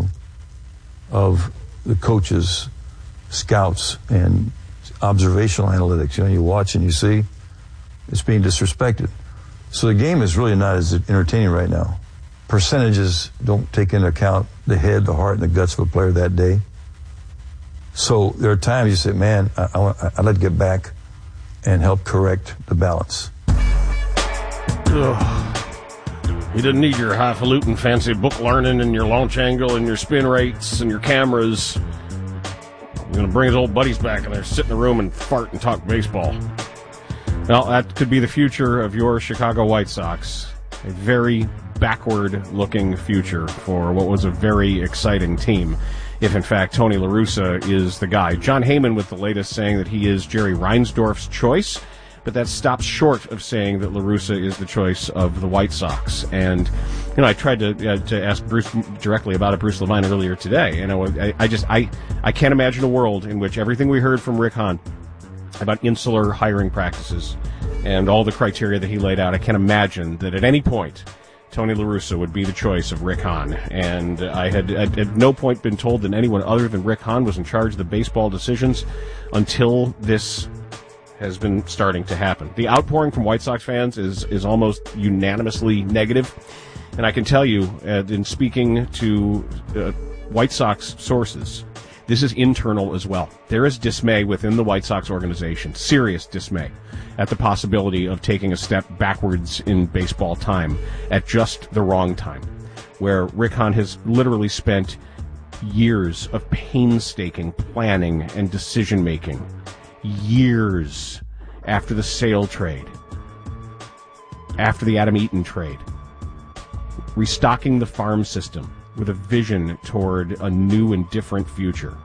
of the coaches, scouts, and observational analytics, you know, you watch and you see, it's being disrespected. So the game is really not as entertaining right now. Percentages don't take into account the head, the heart, and the guts of a player that day. So there are times you say, man, I, I, I'd like to get back and help correct the balance. Ugh. You didn't need your highfalutin fancy book learning and your launch angle and your spin rates and your cameras. You're going to bring his old buddies back and they're sit in the room and fart and talk baseball. Well, that could be the future of your Chicago White Sox. A very backward-looking future for what was a very exciting team, if in fact Tony La Russa is the guy. John Heyman with the latest saying that he is Jerry Reinsdorf's choice, but that stops short of saying that La Russa is the choice of the White Sox. And, you know, I tried to uh, to ask Bruce directly about it, Bruce Levine, earlier today. You know, I, I just, I, I can't imagine a world in which everything we heard from Rick Hahn about insular hiring practices and all the criteria that he laid out, I can't imagine that at any point Tony La Russa would be the choice of Rick Hahn. And I had at, at no point been told that anyone other than Rick Hahn was in charge of the baseball decisions until this has been starting to happen. The outpouring from White Sox fans is, is almost unanimously negative. And I can tell you, uh, in speaking to uh, White Sox sources, this is internal as well. There is dismay within the White Sox organization, serious dismay, at the possibility of taking a step backwards in baseball time at just the wrong time, where Rick Hahn has literally spent years of painstaking planning and decision-making, years after the Sale trade, after the Adam Eaton trade, restocking the farm system with a vision toward a new and different future,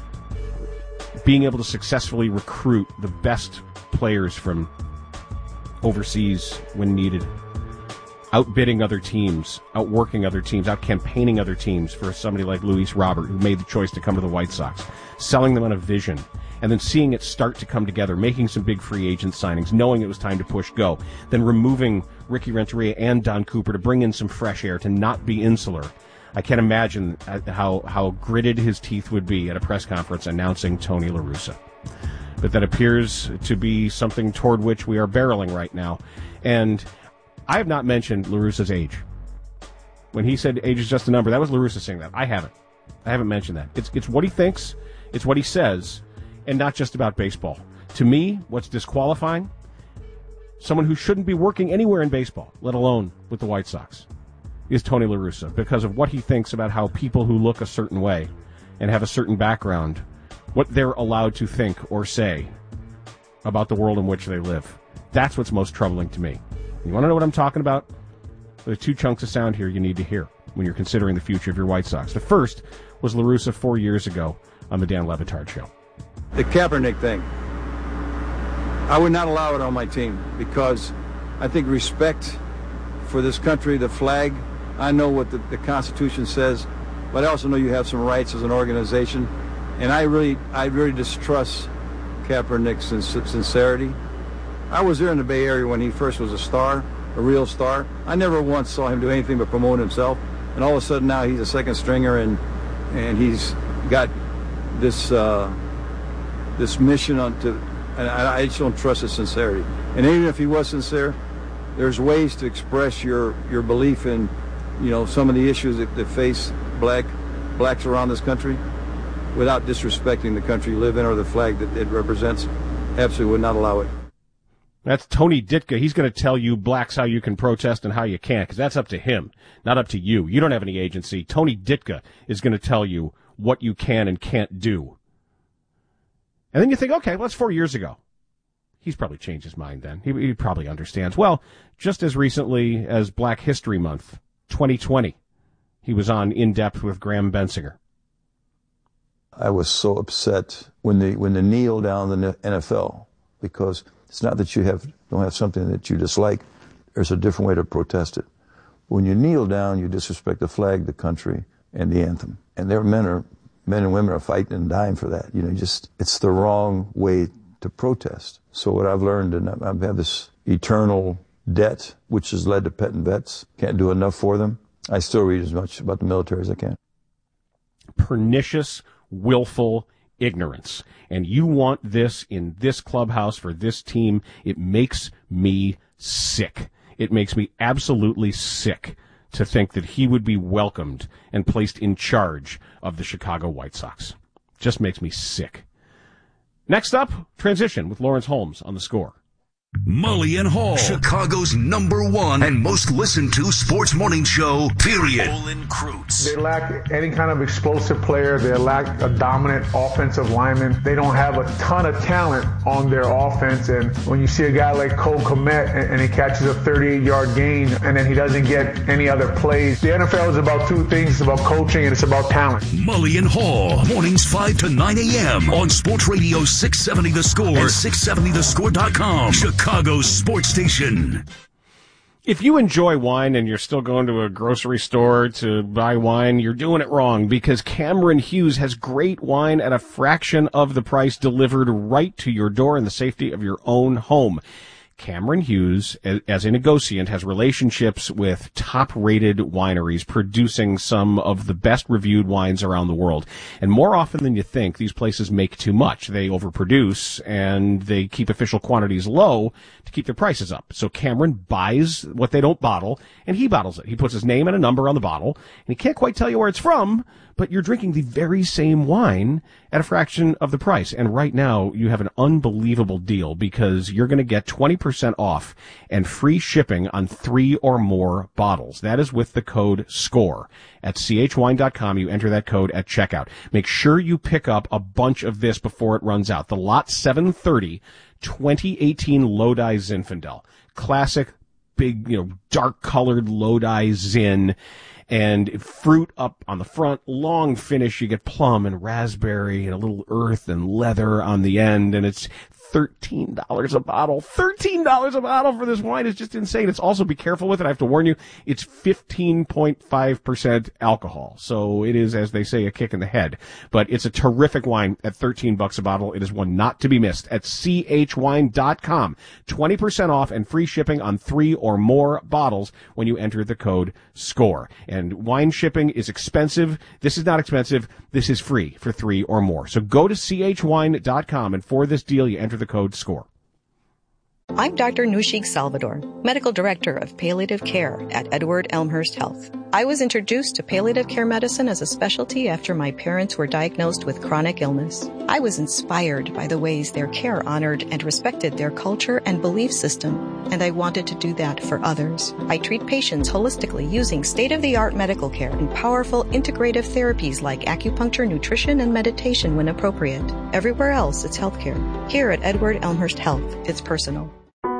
being able to successfully recruit the best players from overseas when needed, outbidding other teams, outworking other teams, out-campaigning other teams for somebody like Luis Robert, who made the choice to come to the White Sox, selling them on a vision, and then seeing it start to come together, making some big free agent signings, knowing it was time to push go, then removing Ricky Renteria and Don Cooper to bring in some fresh air, to not be insular. I can't imagine how, how gritted his teeth would be at a press conference announcing Tony La Russa. But that appears to be something toward which we are barreling right now. And I have not mentioned La Russa's age. When he said age is just a number, that was La Russa saying that. I haven't. I haven't mentioned that. It's, it's what he thinks, it's what he says, and not just about baseball. To me, what's disqualifying? Someone who shouldn't be working anywhere in baseball, let alone with the White Sox, is Tony La Russa, because of what he thinks about how people who look a certain way and have a certain background, what they're allowed to think or say about the world in which they live. That's what's most troubling to me. You want to know what I'm talking about? There's two chunks of sound here you need to hear when you're considering the future of your White Sox. The first was La Russa four years ago on the Dan Le Batard Show. The Kaepernick thing, I would not allow it on my team because I think respect for this country, the flag, I know what the, the Constitution says, but I also know you have some rights as an organization, and I really, I really distrust Kaepernick's sincerity. I was there in the Bay Area when he first was a star, a real star. I never once saw him do anything but promote himself, and all of a sudden now he's a second stringer, and and he's got this uh, this mission on to, and I, I just don't trust his sincerity. And even if he was sincere, there's ways to express your your belief in, you know, some of the issues that, that face black blacks around this country without disrespecting the country you live in or the flag that it represents. Absolutely would not allow it. That's Tony Ditka. He's going to tell you blacks how you can protest and how you can't, because that's up to him, not up to you. You don't have any agency. Tony Ditka is going to tell you what you can and can't do. And then you think, okay, well, that's four years ago. He's probably changed his mind then. He, he probably understands. Well, just as recently as Black History Month, twenty twenty, he was on In Depth with Graham Bensinger. I was so upset when they when they kneel down in the N F L, because it's not that you have don't have something that you dislike. There's a different way to protest it. When you kneel down, you disrespect the flag, the country, and the anthem. And their men are men and women are fighting and dying for that. You know, just it's the wrong way to protest. So what I've learned, and I have this eternal debt, which has led to petting vets. Can't do enough for them. I still read as much about the military as I can. Pernicious, willful ignorance. And you want this in this clubhouse for this team. It makes me sick. It makes me absolutely sick to think that he would be welcomed and placed in charge of the Chicago White Sox. Just makes me sick. Next up, Transition with Lawrence Holmes on The Score. Mully and Hall, Chicago's number one and most listened to sports morning show, period. Olin Kreutz. They lack any kind of explosive player. They lack a dominant offensive lineman. They don't have a ton of talent on their offense. And when you see a guy like Cole Kmet and, and he catches a thirty-eight yard gain and then he doesn't get any other plays, the N F L is about two things. It's about coaching and it's about talent. Mully and Hall, mornings five to nine a.m. on Sports Radio six seventy The Score and six seventy the score dot com. Chicago's sports station. If you enjoy wine and you're still going to a grocery store to buy wine, you're doing it wrong, because Cameron Hughes has great wine at a fraction of the price delivered right to your door in the safety of your own home. Cameron Hughes, as a negociant, has relationships with top-rated wineries producing some of the best-reviewed wines around the world. And more often than you think, these places make too much. They overproduce, and they keep official quantities low to keep their prices up. So Cameron buys what they don't bottle, and he bottles it. He puts his name and a number on the bottle, and he can't quite tell you where it's from, but you're drinking the very same wine at a fraction of the price. And right now, you have an unbelievable deal because you're going to get twenty percent off and free shipping on three or more bottles. That is with the code SCORE. At c h wine dot com, you enter that code at checkout. Make sure you pick up a bunch of this before it runs out. The Lot seven thirty twenty eighteen Lodi Zinfandel. Classic, big, you know, dark-colored Lodi Zin. And fruit up on the front, long finish. You get plum and raspberry and a little earth and leather on the end. And it's thirteen dollars a bottle. thirteen dollars a bottle for this wine is just insane. It's also, be careful with it. I have to warn you, it's fifteen point five percent alcohol. So it is, as they say, a kick in the head. But it's a terrific wine at thirteen bucks a bottle. It is one not to be missed at c h wine dot com. twenty percent off and free shipping on three or more bottles when you enter the code SCORE. And wine shipping is expensive. This is not expensive. This is free for three or more. So go to c h wine dot com, and for this deal, you enter the code SCORE. I'm Doctor Nushik Salvador, Medical Director of Palliative Care at Edward Elmhurst Health. I was introduced to palliative care medicine as a specialty after my parents were diagnosed with chronic illness. I was inspired by the ways their care honored and respected their culture and belief system, and I wanted to do that for others. I treat patients holistically using state-of-the-art medical care and powerful integrative therapies like acupuncture, nutrition, and meditation when appropriate. Everywhere else, it's healthcare. Here at Edward Elmhurst Health, it's personal.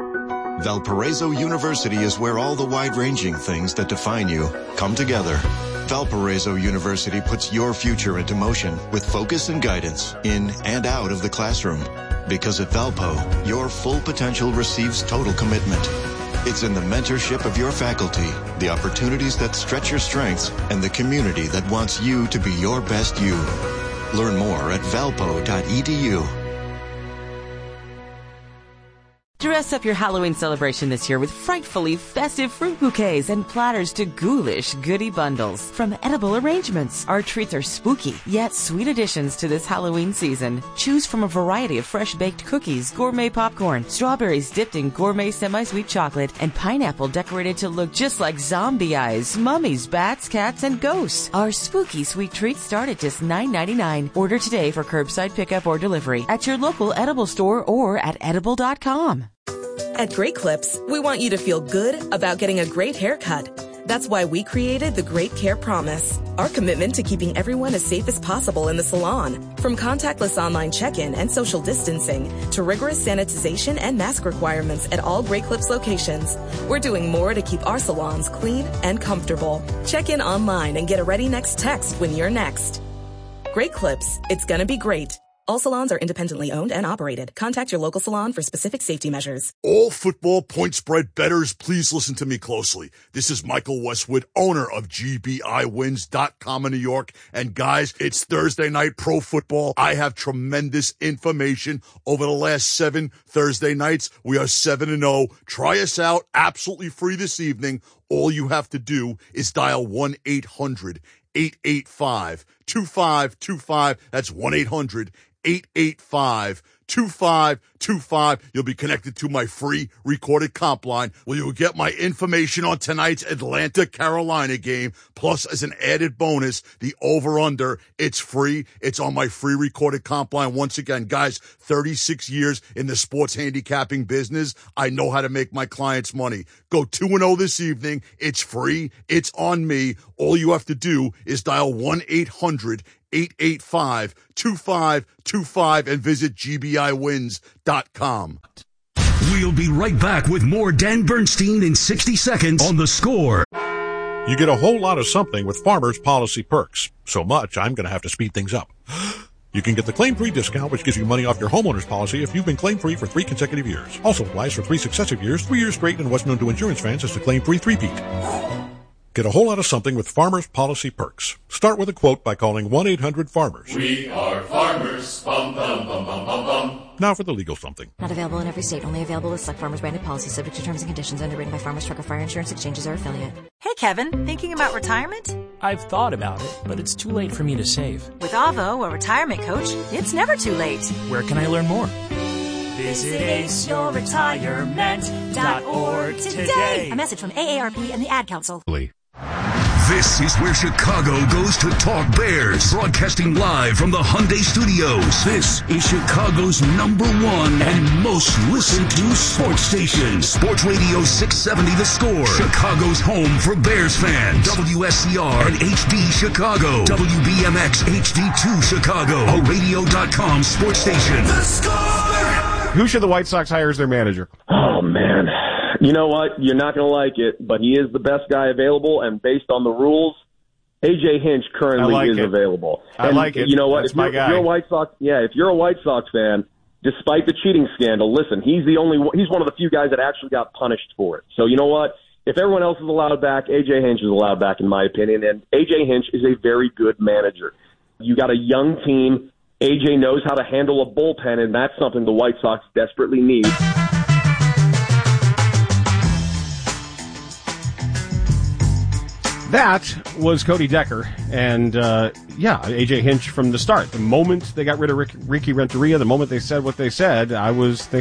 Valparaiso University is where all the wide-ranging things that define you come together. Valparaiso University puts your future into motion with focus and guidance in and out of the classroom. Because at Valpo, your full potential receives total commitment. It's in the mentorship of your faculty, the opportunities that stretch your strengths, and the community that wants you to be your best you. Learn more at valpo dot e d u. Dress up your Halloween celebration this year with frightfully festive fruit bouquets and platters to ghoulish goodie bundles. From edible arrangements, our treats are spooky, yet sweet additions to this Halloween season. Choose from a variety of fresh-baked cookies, gourmet popcorn, strawberries dipped in gourmet semi-sweet chocolate, and pineapple decorated to look just like zombie eyes, mummies, bats, cats, and ghosts. Our spooky sweet treats start at just nine ninety-nine. Order today for curbside pickup or delivery at your local edible store or at edible dot com. At Great Clips, we want you to feel good about getting a great haircut. That's why we created the Great Care Promise, our commitment to keeping everyone as safe as possible in the salon. From contactless online check-in and social distancing to rigorous sanitization and mask requirements at all Great Clips locations, we're doing more to keep our salons clean and comfortable. Check in online and get a ready next text when you're next. Great Clips, it's gonna be great. All salons are independently owned and operated. Contact your local salon for specific safety measures. All football point spread bettors, please listen to me closely. This is Michael Westwood, owner of G B I wins dot com in New York. And guys, it's Thursday night pro football. I have tremendous information over the last seven Thursday nights. We are seven and oh. Try us out absolutely free this evening. All you have to do is dial one eight hundred eight eight five two five two five. That's one eight hundred eight eight five two five two five. You'll be connected to my free recorded comp line where you'll get my information on tonight's Atlanta-Carolina game. Plus, as an added bonus, the over-under. It's free. It's on my free recorded comp line. Once again, guys, thirty-six years in the sports handicapping business. I know how to make my clients money. Go two and oh this evening. It's free. It's on me. All you have to do is dial one eight hundred eight eight five two five two five and visit G B I wins dot com. We'll be right back with more Dan Bernstein in sixty seconds on The Score. You get a whole lot of something with Farmers Policy Perks. So much, I'm going to have to speed things up. You can get the claim-free discount, which gives you money off your homeowner's policy if you've been claim-free for three consecutive years. Also applies for three successive years, three years straight, and what's known to insurance fans as the claim-free three-peat. Get a whole lot of something with Farmers Policy Perks. Start with a quote by calling one eight hundred farmers. We are farmers. Bum, bum, bum, bum, bum, bum. Now for the legal something. Not available in every state. Only available with Select Farmers branded policies. Subject to terms and conditions. Underwritten by Farmers Truck or Fire Insurance Exchanges or affiliate. Hey, Kevin. Thinking about retirement? I've thought about it, but it's too late for me to save. With Avo, a retirement coach, it's never too late. Where can I learn more? Visit ace your retirement dot org today. A message from A A R P and the Ad Council. This is where Chicago goes to talk Bears. Broadcasting live from the Hyundai Studios. This is Chicago's number one and most listened to sports station. Sports Radio six seventy The Score. Chicago's home for Bears fans. W S C R and H D Chicago. W B M X H D two Chicago. A radio dot com sports station. The Score! Who should the White Sox hire as their manager? Oh, man. You know what? You're not going to like it, but he is the best guy available, and based on the rules, A J Hinch currently like is it. available. I and like it. You know what? That's if, my you're, guy. if you're a White Sox, yeah, if you're a White Sox fan, despite the cheating scandal, listen, he's the only he's one of the few guys that actually got punished for it. So you know what? If everyone else is allowed back, A J Hinch is allowed back, in my opinion, and A J Hinch is a very good manager. You got a young team. A J knows how to handle a bullpen, and that's something the White Sox desperately need. That was Cody Decker, and uh, yeah, A J Hinch from the start. The moment they got rid of Rick, Ricky Renteria, the moment they said what they said, I was thinking